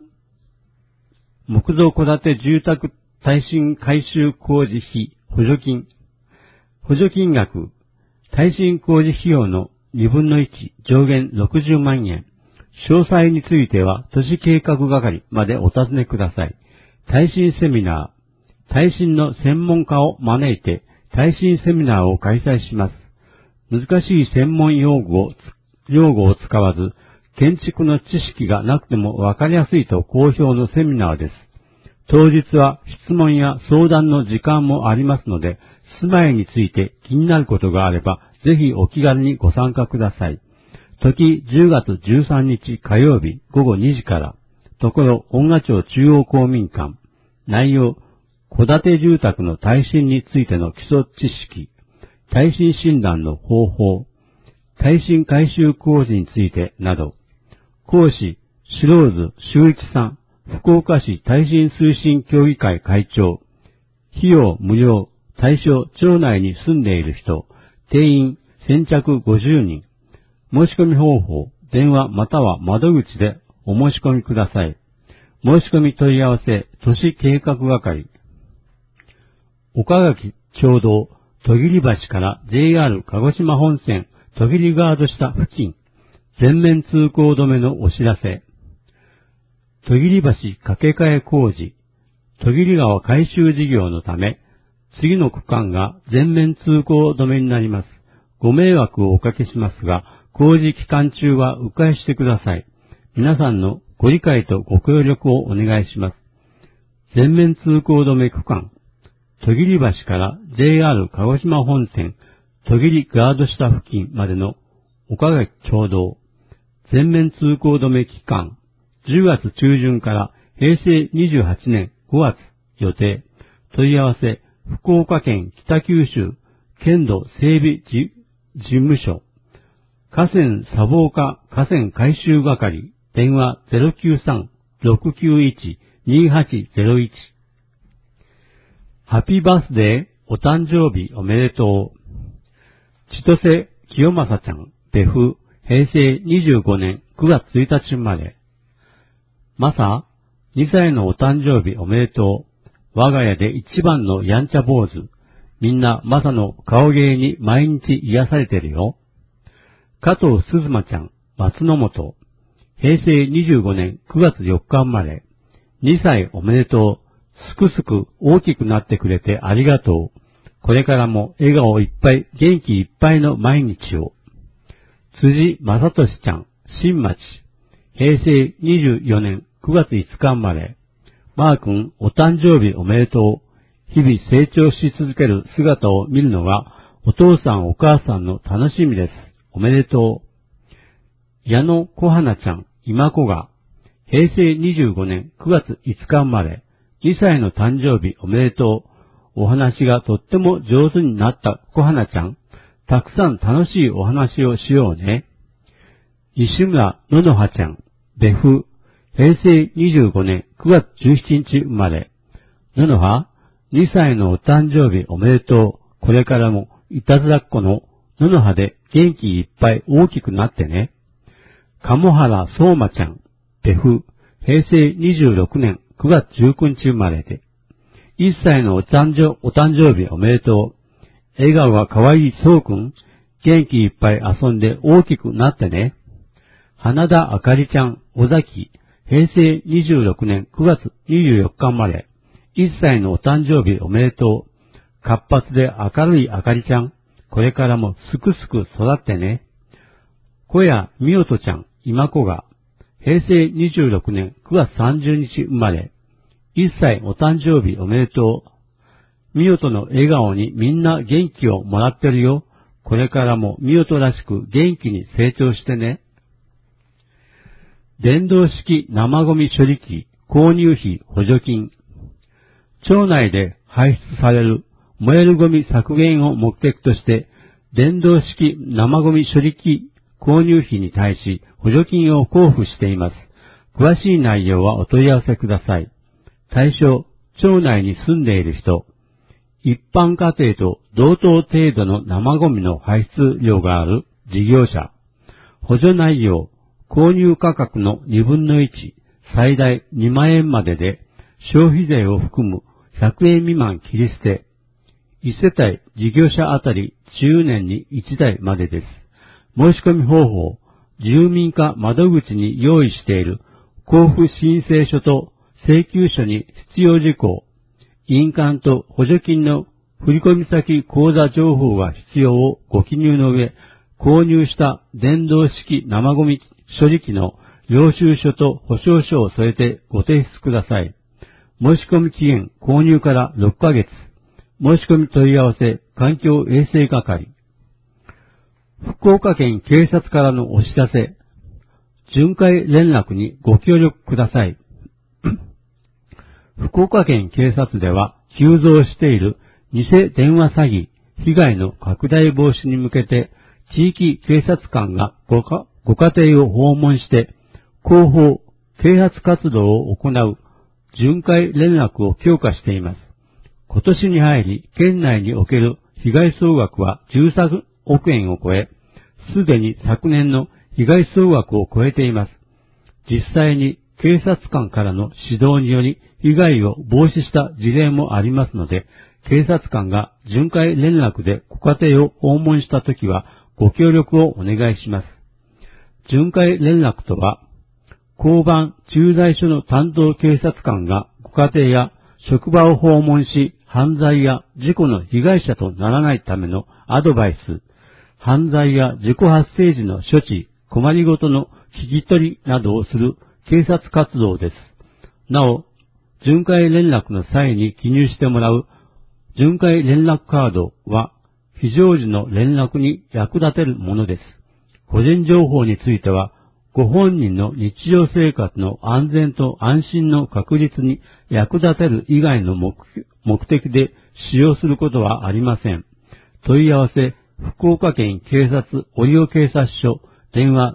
木造戸建て住宅耐震改修工事費補助金。補助金額、耐震工事費用の2分の1、上限60万円。詳細については都市計画係までお尋ねください。耐震セミナー。耐震の専門家を招いて耐震セミナーを開催します。難しい専門用語を使わず、建築の知識がなくてもわかりやすいと好評のセミナーです。当日は質問や相談の時間もありますので、住まいについて気になることがあれば、ぜひお気軽にご参加ください。時10月13日火曜日午後2時から、ところ音楽庁中央公民館。内容、戸建て住宅の耐震についての基礎知識、耐震診断の方法、耐震改修工事についてなど、講師、白津修一さん、福岡市耐震推進協議会会長、費用無料、対象町内に住んでいる人、定員先着50人、申し込み方法、電話または窓口でお申し込みください。申し込み問い合わせ、都市計画係。岡垣町道、戸切橋から JR 鹿児島本線、戸切ガード下付近、全面通行止めのお知らせ。戸切橋架け替え工事、戸切川改修事業のため、次の区間が全面通行止めになります。ご迷惑をおかけしますが、工事期間中は迂回してください。皆さんのご理解とご協力をお願いします。全面通行止め区間、戸切橋から JR 鹿児島本線、戸切ガード下付近までの岡垣町道、全面通行止め期間、10月中旬から平成28年5月予定。問い合わせ、福岡県北九州県土整備事務所。河川砂防課河川改修係。電話 093-691-2801。ハッピーバースデーお誕生日おめでとう。千歳清正ちゃん、別府、平成25年9月1日生まれ。マサ、2歳のお誕生日おめでとう。我が家で一番のやんちゃ坊主。みんなマサの顔芸に毎日癒されてるよ。加藤すずまちゃん、松野本。平成25年9月4日生まれ。2歳おめでとう。すくすく大きくなってくれてありがとう。これからも笑顔いっぱい、元気いっぱいの毎日を。辻正俊ちゃん、新町。平成24年9月5日生まれ。マー君、お誕生日おめでとう。日々成長し続ける姿を見るのが、お父さんお母さんの楽しみです。おめでとう。矢野小花ちゃん、今子が。平成25年9月5日生まれ。2歳の誕生日おめでとう。お話がとっても上手になった小花ちゃん。たくさん楽しいお話をしようね。石村ののはちゃん、別府。平成25年9月17日生まれ。ののは、2歳のお誕生日おめでとう。これからもいたずらっ子のののはで元気いっぱい大きくなってね。鴨原相馬ちゃん、ペフ、平成26年9月19日生まれで、1歳のお誕生日おめでとう。笑顔がかわいいそうくん、元気いっぱい遊んで大きくなってね。花田あかりちゃん、尾崎、平成26年9月24日生まれ、1歳のお誕生日おめでとう。活発で明るいあかりちゃん、これからもすくすく育ってね。小谷みおとちゃん、今子が、平成26年9月30日生まれ、1歳お誕生日おめでとう。みおとの笑顔にみんな元気をもらってるよ。これからもみおとらしく元気に成長してね。電動式生ゴミ処理機購入費補助金。町内で排出される燃えるゴミ削減を目的として、電動式生ゴミ処理機購入費に対し補助金を交付しています。詳しい内容はお問い合わせください。対象、町内に住んでいる人、一般家庭と同等程度の生ゴミの排出量がある事業者、補助内容、購入価格の2分の1、最大2万円までで、消費税を含む100円未満切り捨て、1世帯事業者あたり10年に1台までです。申し込み方法、住民課窓口に用意している交付申請書と請求書に必要事項、印鑑と補助金の振込先口座情報が必要をご記入の上、購入した電動式生ゴミ処理機の領収書と保証書を添えてご提出ください。申し込み期限購入から6ヶ月。申し込み問い合わせ環境衛生係。福岡県警察からのお知らせ。巡回連絡にご協力ください。福岡県警察では急増している偽電話詐欺被害の拡大防止に向けて地域警察官がご家庭を訪問して広報、啓発活動を行う巡回連絡を強化しています。今年に入り県内における被害総額は13億円を超え、すでに昨年の被害総額を超えています。実際に警察官からの指導により被害を防止した事例もありますので、警察官が巡回連絡でご家庭を訪問したときはご協力をお願いします。巡回連絡とは、交番駐在所の担当警察官がご家庭や職場を訪問し、犯罪や事故の被害者とならないためのアドバイス、犯罪や事故発生時の処置、困りごとの聞き取りなどをする警察活動です。なお、巡回連絡の際に記入してもらう巡回連絡カードは非常時の連絡に役立てるものです。個人情報については、ご本人の日常生活の安全と安心の確立に役立てる以外の目的で使用することはありません。問い合わせ、福岡県警察折尾警察署、電話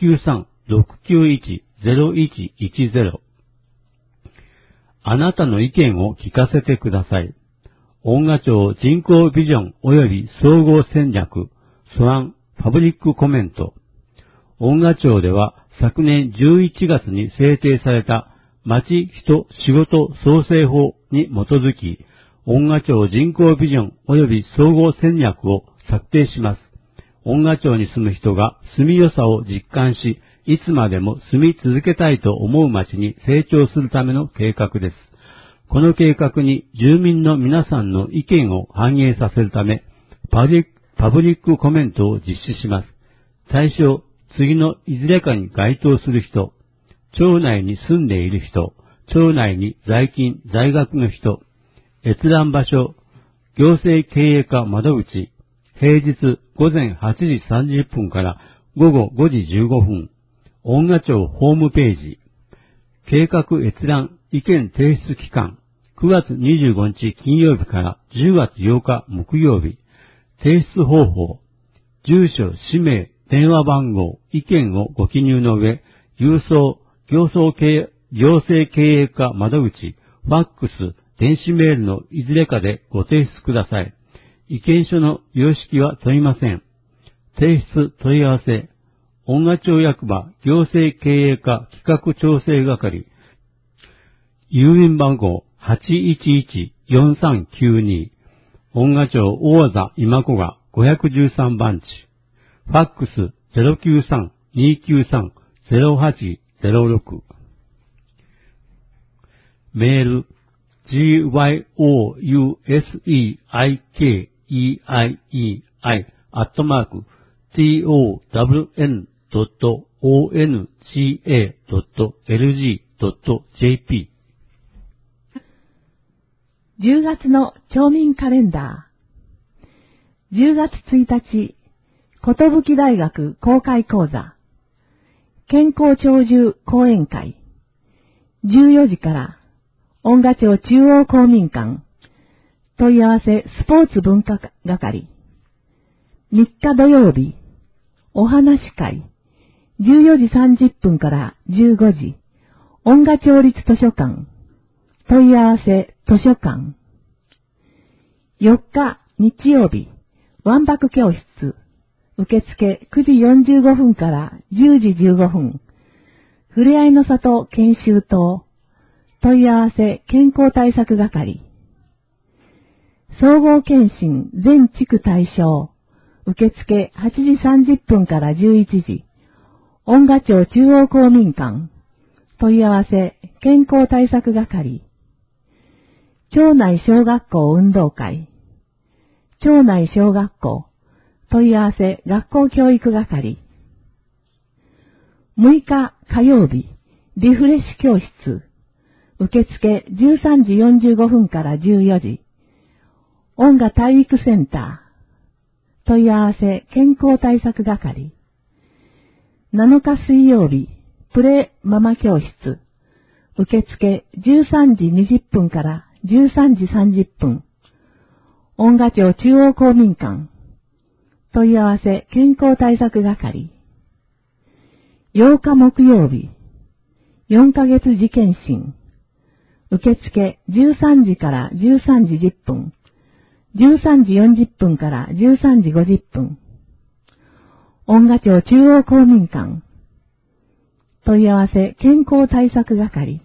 093-691-0110。あなたの意見を聞かせてください。恩賀町人口ビジョン及び総合戦略、素案、パブリックコメント。恩賀町では昨年11月に制定された町人仕事創生法に基づき、恩賀町人口ビジョン及び総合戦略を策定します。恩賀町に住む人が住みよさを実感し、いつまでも住み続けたいと思う町に成長するための計画です。この計画に住民の皆さんの意見を反映させるため、パブリックコメントを実施します。対象、次のいずれかに該当する人、町内に住んでいる人、町内に在勤・在学の人、閲覧場所、行政経営課窓口、平日午前8時30分から午後5時15分、恩賀町ホームページ、計画閲覧意見提出期間、9月25日金曜日から10月8日木曜日、提出方法、住所、氏名、電話番号、意見をご記入の上、郵送、行政経営課窓口、ファックス、電子メールのいずれかでご提出ください。意見書の様式は問いません。 提出問い合わせ、恩賀町役場行政経営課企画調整係、郵便番号 811-4392、恩賀町大字今子が513番地、ファックス 093-293-0806、メール、goyouseiei@town.onga.lg.jp。 10月の町民カレンダー。10月1日、寿大学公開講座、健康長寿講演会、14時から、恩賀町中央公民館、問い合わせスポーツ文化係、3日土曜日、お話会、14時30分から15時、恩賀町立図書館、問い合わせ図書館。4日日曜日、わんぱく教室、受付9時45分から10時15分、ふれあいの里研修棟、問い合わせ健康対策係。総合検診全地区対象、受付8時30分から11時、恩賀町中央公民館、問い合わせ健康対策係。町内小学校運動会、町内小学校、問い合わせ学校教育係。6日火曜日、リフレッシュ教室、受付13時45分から14時、恩賀体育センター、問い合わせ健康対策係。7日水曜日、プレママ教室、受付13時20分から13時30分、恩賀町中央公民館、問い合わせ健康対策係。8日木曜日、4ヶ月時検診、受付13時から13時10分、13時40分から13時50分、恩賀町中央公民館、問い合わせ健康対策係。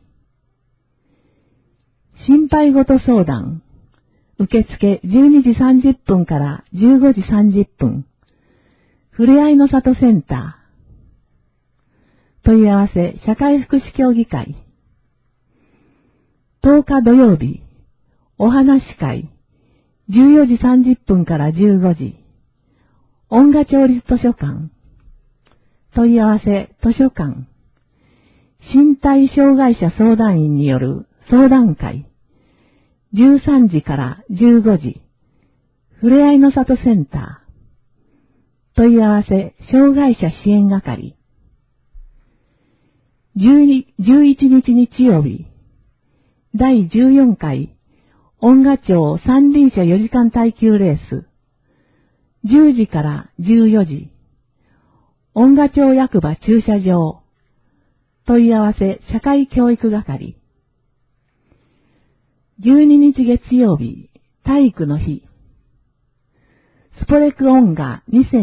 心配事相談、受付12時30分から15時30分、ふれあいの里センター、問い合わせ社会福祉協議会。10日土曜日、お話会、14時30分から15時、恩賀町立図書館、問い合わせ図書館、身体障害者相談員による相談会、13時から15時、ふれあいの里センター、問い合わせ障害者支援係。11日日曜日、第14回恩賀町三輪車4時間耐久レース、10時から14時、恩賀町役場駐車場、問い合わせ社会教育係。12日月曜日、体育の日、スポレク恩賀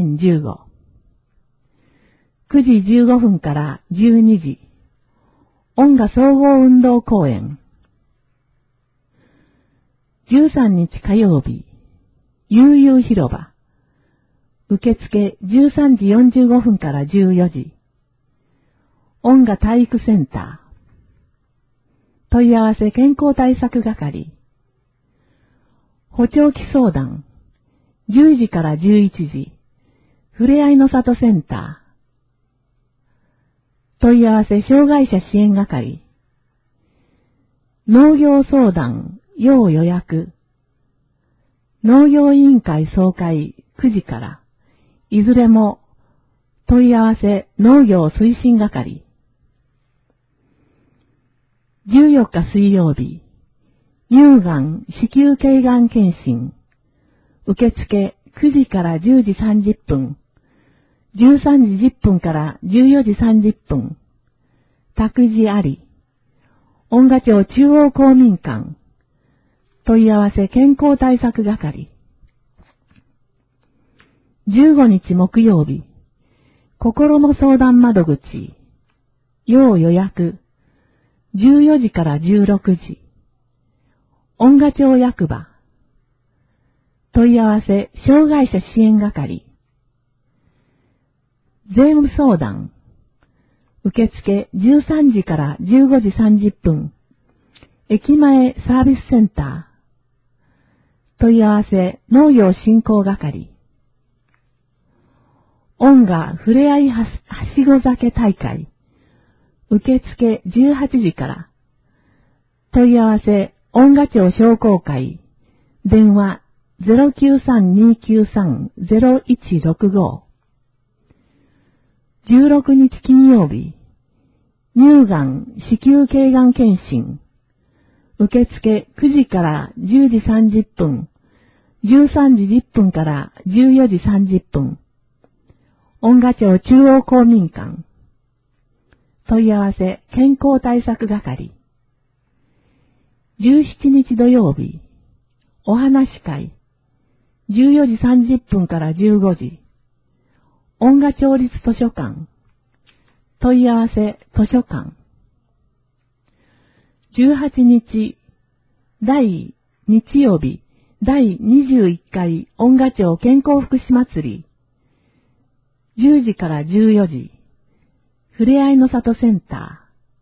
2015、9時15分から12時、恩賀総合運動公園。13日火曜日、悠々広場。受付13時45分から14時。恩賀体育センター。問い合わせ健康対策係。補聴器相談。10時から11時。ふれあいの里センター。問い合わせ障害者支援係。農業相談要予約。農業委員会総会9時から、いずれも問い合わせ農業推進係。14日水曜日、乳がん子宮頸がん検診。受付9時から10時30分。13時10分から14時30分。託児あり。恩賀町中央公民館。問い合わせ健康対策係。 15日木曜日、心の相談窓口、要予約、14時から16時、恩賀町役場、問い合わせ障害者支援係、税務相談、受付13時から15時30分、駅前サービスセンター、問い合わせ農業振興係、恩賀ふれあいはしご酒大会、受付18時から、問い合わせ恩賀町商工会、電話 093-293-0165。16日金曜日、乳がん子宮頸がん検診、受付9時から10時30分、13時10分から14時30分、恩賀町中央公民館、問い合わせ健康対策係、17日土曜日、お話会、14時30分から15時、恩賀町立図書館、問い合わせ図書館。18日、日曜日、第21回恩賀町健康福祉祭り、10時から14時、ふれあいの里センタ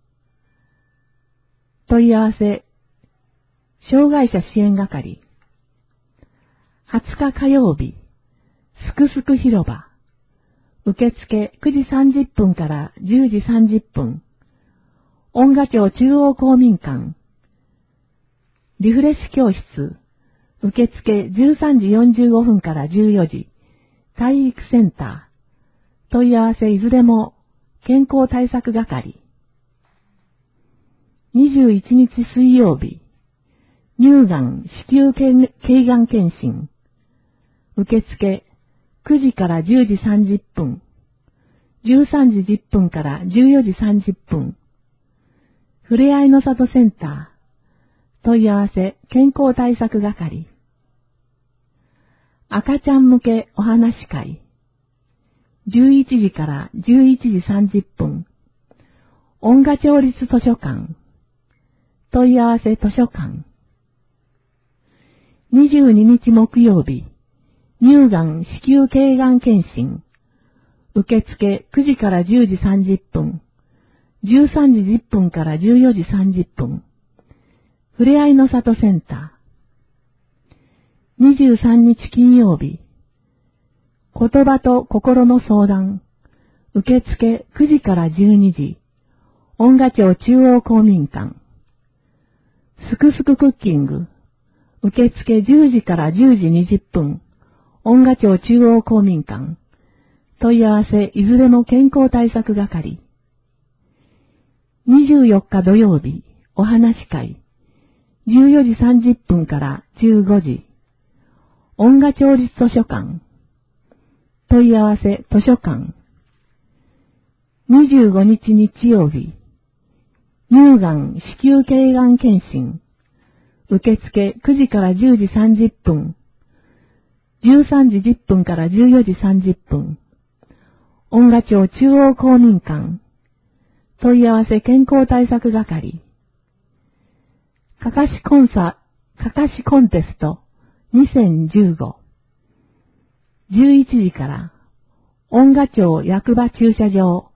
ー。問い合わせ、障害者支援係。20日火曜日、すくすく広場。受付9時30分から10時30分。恩賀町中央公民館。リフレッシュ教室。受付13時45分から14時。体育センター。問い合わせいずれも健康対策係。21日水曜日。乳がん子宮頸がん検診。受付9時から10時30分。13時10分から14時30分。ふれあいの里センター。問い合わせ健康対策係。赤ちゃん向けお話会。11時から11時30分。恩賀町立図書館。問い合わせ図書館。22日木曜日。乳がん子宮頸がん検診。受付9時から10時30分。13時10分から14時30分。ふれあいの里センター。23日金曜日。言葉と心の相談。受付9時から12時。恩賀町中央公民館。すくすくクッキング。受付10時から10時20分。恩賀町中央公民館。問い合わせいずれも健康対策係。24日土曜日、お話会。14時30分から15時。恩賀町立図書館。問い合わせ図書館。25日日曜日。乳がん子宮頸がん検診。受付9時から10時30分。13時10分から14時30分。恩賀町中央公民館。問い合わせ健康対策係。かかしコンテスト2015。11時から、恩賀町役場駐車場。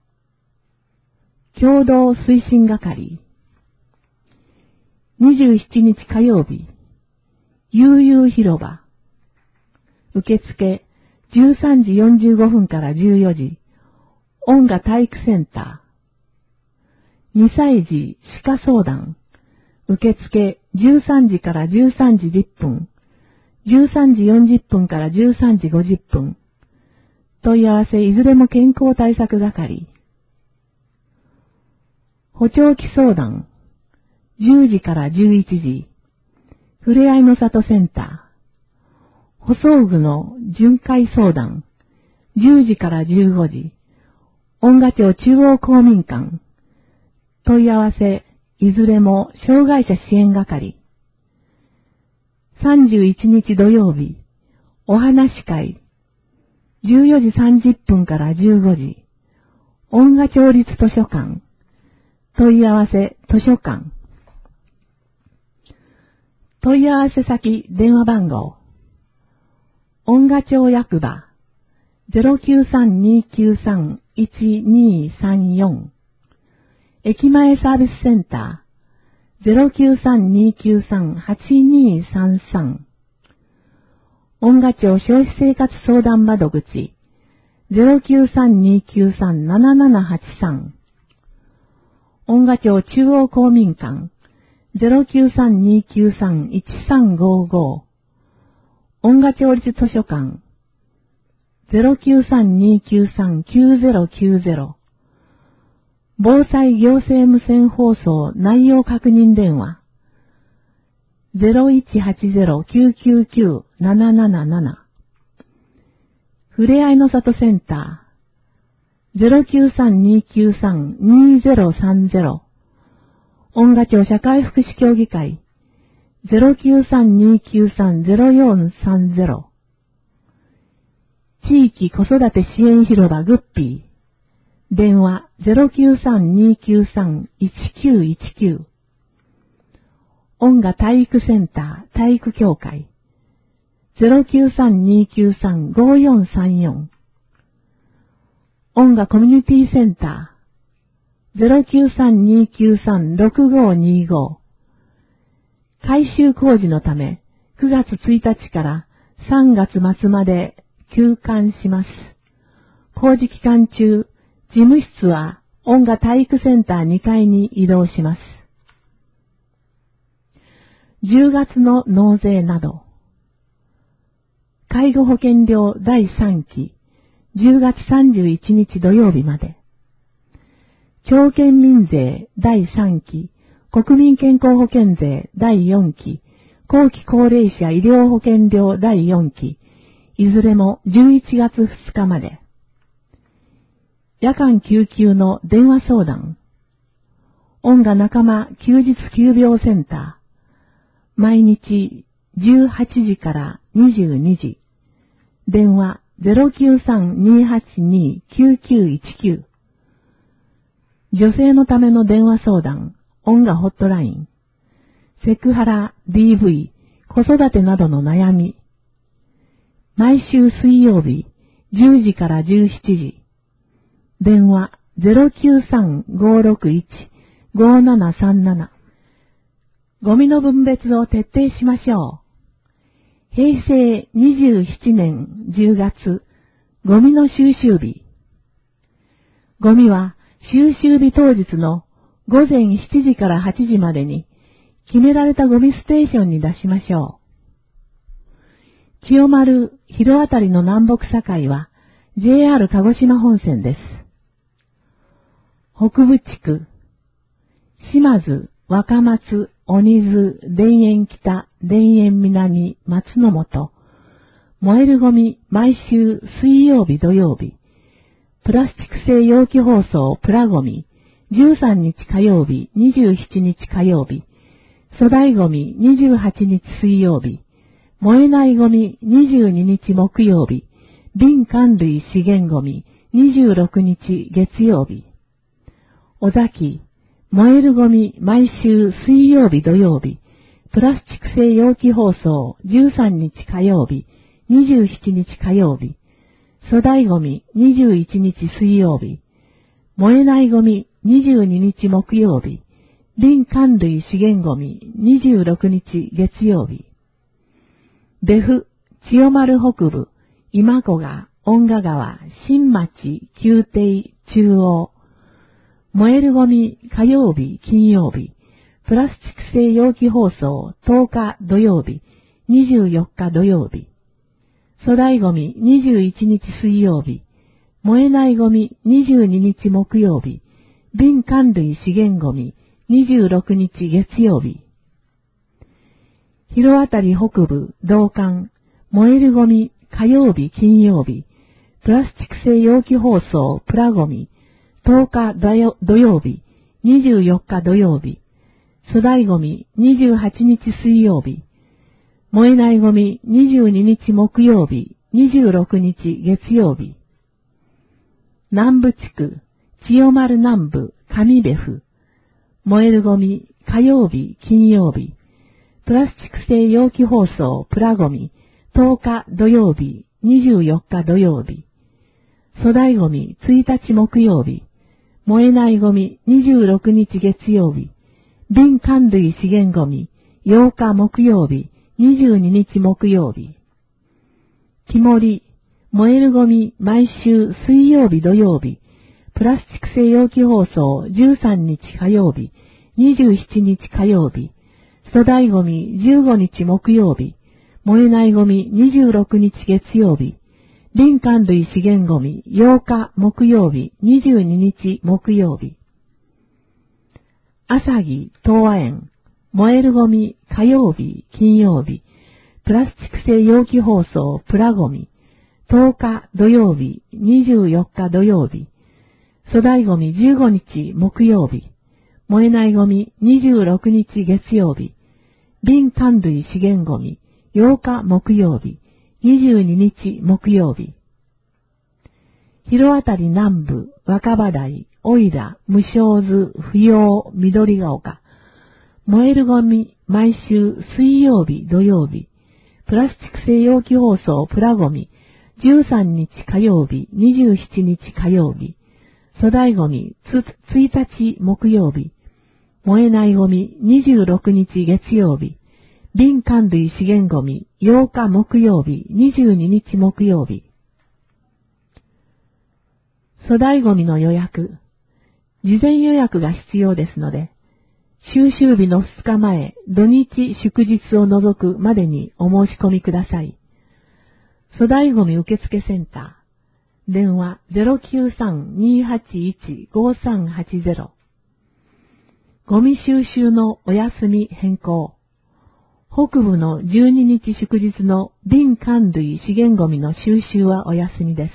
共同推進係。27日火曜日。悠々広場。受付13時45分から14時。恩賀体育センター。2歳児歯科相談。受付13時から13時10分。13時40分から13時50分。問い合わせいずれも健康対策係。補聴器相談。10時から11時。ふれあいの里センター。補装具の巡回相談。10時から15時。恩賀町中央公民館。問い合わせいずれも障害者支援係。31日土曜日、お話会。 14時30分から15時、音楽町立図書館、問い合わせ図書館。問い合わせ先電話番号、音楽町役場 093-293-1234、駅前サービスセンター 093-293-8233、音楽町消費生活相談窓口 093-293-7783、音楽町中央公民館 093-293-1355、音楽町立図書館 093-293-9090、防災行政無線放送内容確認電話 0180-999-777、ふれあいの里センター 093-293-2030、音楽町社会福祉協議会 093-293-0430、地域子育て支援広場グッピー、電話 093-293-1919、音楽体育センター体育協会 093-293-5434、音楽コミュニティセンター 093-293-6525、改修工事のため9月1日から3月末まで休館します。工事期間中、事務室は音楽体育センター2階に移動します。10月の納税など、介護保険料第3期10月31日土曜日まで、町県民税第3期国民健康保険税第4期後期高齢者医療保険料第4期いずれも11月2日まで。夜間救急の電話相談。音楽仲間休日急病センター。毎日18時から22時。電話 093-282-9919。女性のための電話相談。音楽ホットライン。セクハラ、DV、子育てなどの悩み。毎週水曜日10時から17時。電話 093-561-5737。ゴミの分別を徹底しましょう。平成27年10月、ゴミの収集日。ゴミは収集日当日の午前7時から8時までに決められたゴミステーションに出しましょう。清丸、広あたりの南北境は JR 鹿児島本線です。北部地区、島津、若松、鬼津、田園北、田園南、松の本、燃えるゴミ毎週水曜日土曜日、プラスチック製容器包装プラゴミ、13日火曜日、27日火曜日、粗大ゴミ28日水曜日、燃えないゴミ22日木曜日、瓶缶類資源ゴミ26日月曜日、尾崎、燃えるゴミ毎週水曜日土曜日、プラスチック製容器包装13日火曜日、27日火曜日、粗大ゴミ21日水曜日、燃えないゴミ22日木曜日、瓶缶類資源ゴミ26日月曜日、別府、千代丸北部、今古賀、恩賀川、新町、旧邸、中央、燃えるゴミ火曜日、金曜日、プラスチック製容器包装10日土曜日、24日土曜日、粗大ゴミ21日水曜日、燃えないゴミ22日木曜日、瓶缶類資源ゴミ26日月曜日、広あたり北部、道館、燃えるゴミ火曜日、金曜日、プラスチック製容器包装プラゴミ10日土曜日、24日土曜日、粗大ゴミ28日水曜日、燃えないゴミ22日木曜日、 26日月曜日。南部地区、千代丸南部、上部府。燃えるゴミ、火曜日、金曜日。プラスチック製容器包装、プラゴミ、10日土曜日、24日土曜日。粗大ゴミ、1日木曜日。燃えないゴミ、26日月曜日。瓶缶類資源ゴミ、8日木曜日、22日木曜日。木盛り、燃えるゴミ、毎週水曜日土曜日。プラスチック製容器包装、13日火曜日、27日火曜日。粗大ゴミ、15日木曜日。燃えないゴミ、26日月曜日。瓶缶類資源ゴミ、8日木曜日、22日木曜日。あさぎ、東和園。燃えるゴミ、火曜日、金曜日。プラスチック製容器包装、プラゴミ。10日土曜日、24日土曜日。粗大ゴミ15日木曜日。燃えないゴミ26日月曜日。瓶缶類資源ゴミ8日木曜日。22日木曜日。広渡り南部、若葉台、おいら、無償図、不要、緑が丘。燃えるゴミ毎週水曜日土曜日。プラスチック製容器包装プラゴミ13日火曜日、27日火曜日。粗大ゴミ1日木曜日。燃えないゴミ26日月曜日。瓶缶類資源ゴミ8日木曜日、22日木曜日。粗大ゴミの予約。事前予約が必要ですので、収集日の2日前、土日祝日を除くまでにお申し込みください。粗大ゴミ受付センター。電話 093-281-5380。ゴミ収集のお休み変更。北部の12日祝日の瓶缶類資源ゴミの収集はお休みです。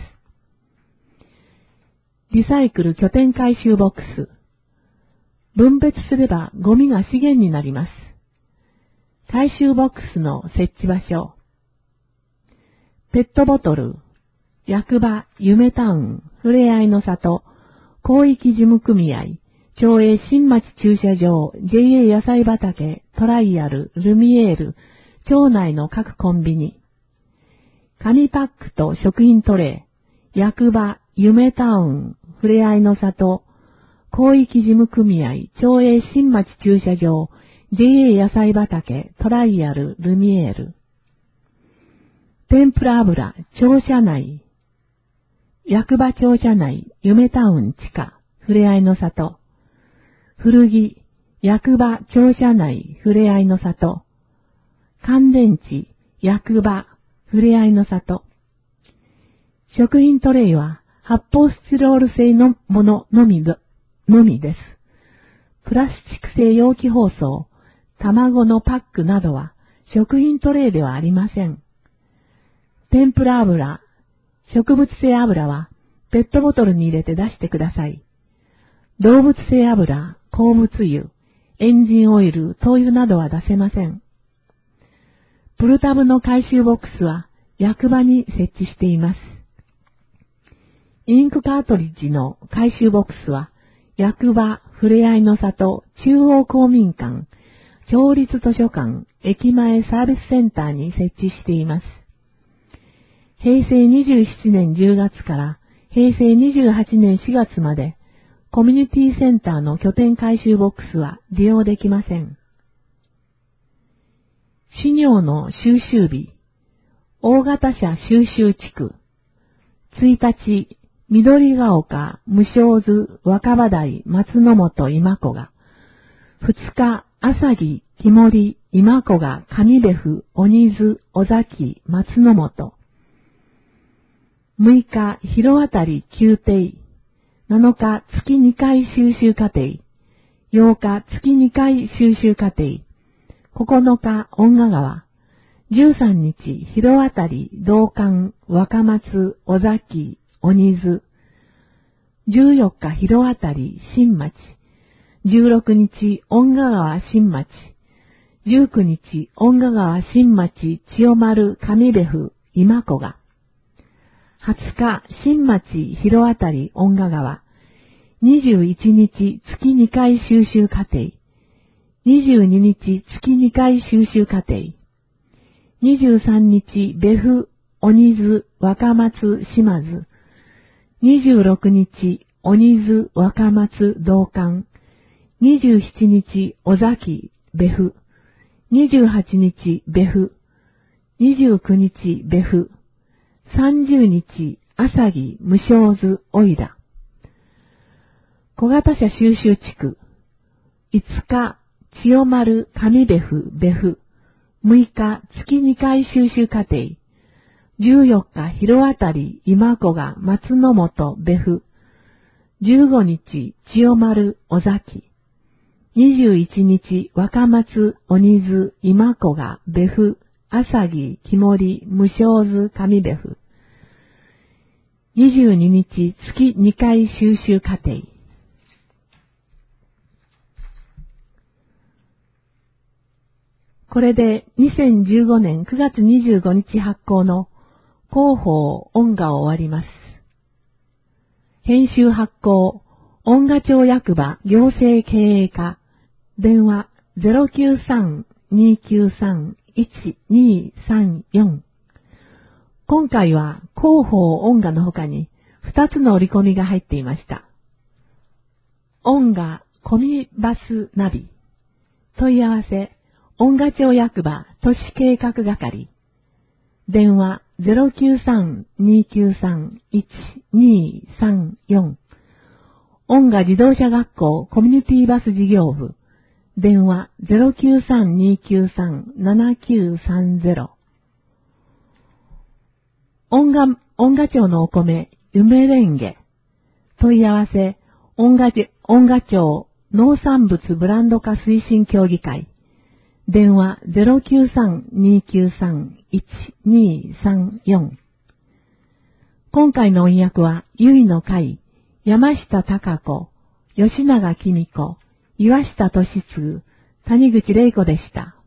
リサイクル拠点回収ボックス。分別すればゴミが資源になります。回収ボックスの設置場所。ペットボトル、役場、夢タウン、ふれあいの里、広域事務組合、町営新町駐車場、JA 野菜畑、トライアル、ルミエール、町内の各コンビニ。紙パックと食品トレイ、役場、夢タウン、ふれあいの里、広域事務組合、町営新町駐車場、JA 野菜畑、トライアル、ルミエール。天ぷら油、庁舎内。役場庁舎内、夢タウン地下、ふれあいの里。古着、役場庁舎内、ふれあいの里。乾電池、役場、ふれあいの里。食品トレイは発泡スチロール製のもののみです。プラスチック製容器包装、卵のパックなどは食品トレイではありません。天ぷら油、植物性油はペットボトルに入れて出してください。動物性油、鉱物油、エンジンオイル、灯油などは出せません。プルタブの回収ボックスは役場に設置しています。インクカートリッジの回収ボックスは役場、ふれあいの里、中央公民館、町立図書館、駅前サービスセンターに設置しています。平成27年10月から平成28年4月まで、コミュニティセンターの拠点回収ボックスは利用できません。資料の収集日、大型車収集地区、1日、緑が丘、無償図、若葉台、松の本、今子が、2日、朝木、木森、今子が、上部府、鬼津、尾崎、松の本。6日、広渡り、宮廷。7日、月2回収集過程。8日、月2回収集過程。9日、恩賀川。13日、広渡り、道館、若松、尾崎、鬼津。14日、広渡り、新町。16日、恩賀川、新町。19日、恩賀川、新町、千代丸、上部府、今子が。 20日、新町広あたり恩賀川。21日、月2回収集課程。22日、月2回収集課程。23日、別府、鬼津、若松、島津。26日、鬼津、若松、道館。27日、尾崎、別府。28日、別府。29日、別府。30日、朝木、無償図、おいだ。小型車収集地区。5日、千代丸、上別府、別府。6日、月2回収集課程。14日、広あたり、今子が、松の本、別府。15日、千代丸、尾崎。21日、若松、鬼津、今子が、別府、朝木、木森、無償図、上別府。22日、月2回収集課程。これで2015年9月25日発行の広報音画を終わります。編集発行、音画庁役場行政経営課、電話 093-293-1234。今回は広報音画の他に2つの折り込みが入っていました。音画コミバスナビ。問い合わせ、音画庁役場都市計画係。電話 093-293-1234。音画自動車学校コミュニティバス事業部。電話 093-293-7930。音画庁のお米、夢レンゲ。問い合わせ、音画庁農産物ブランド化推進協議会。電話 093-293-1234。今回の音訳は、ゆいの会、山下隆子、吉永紀美子、岩下俊嗣、谷口玲子でした。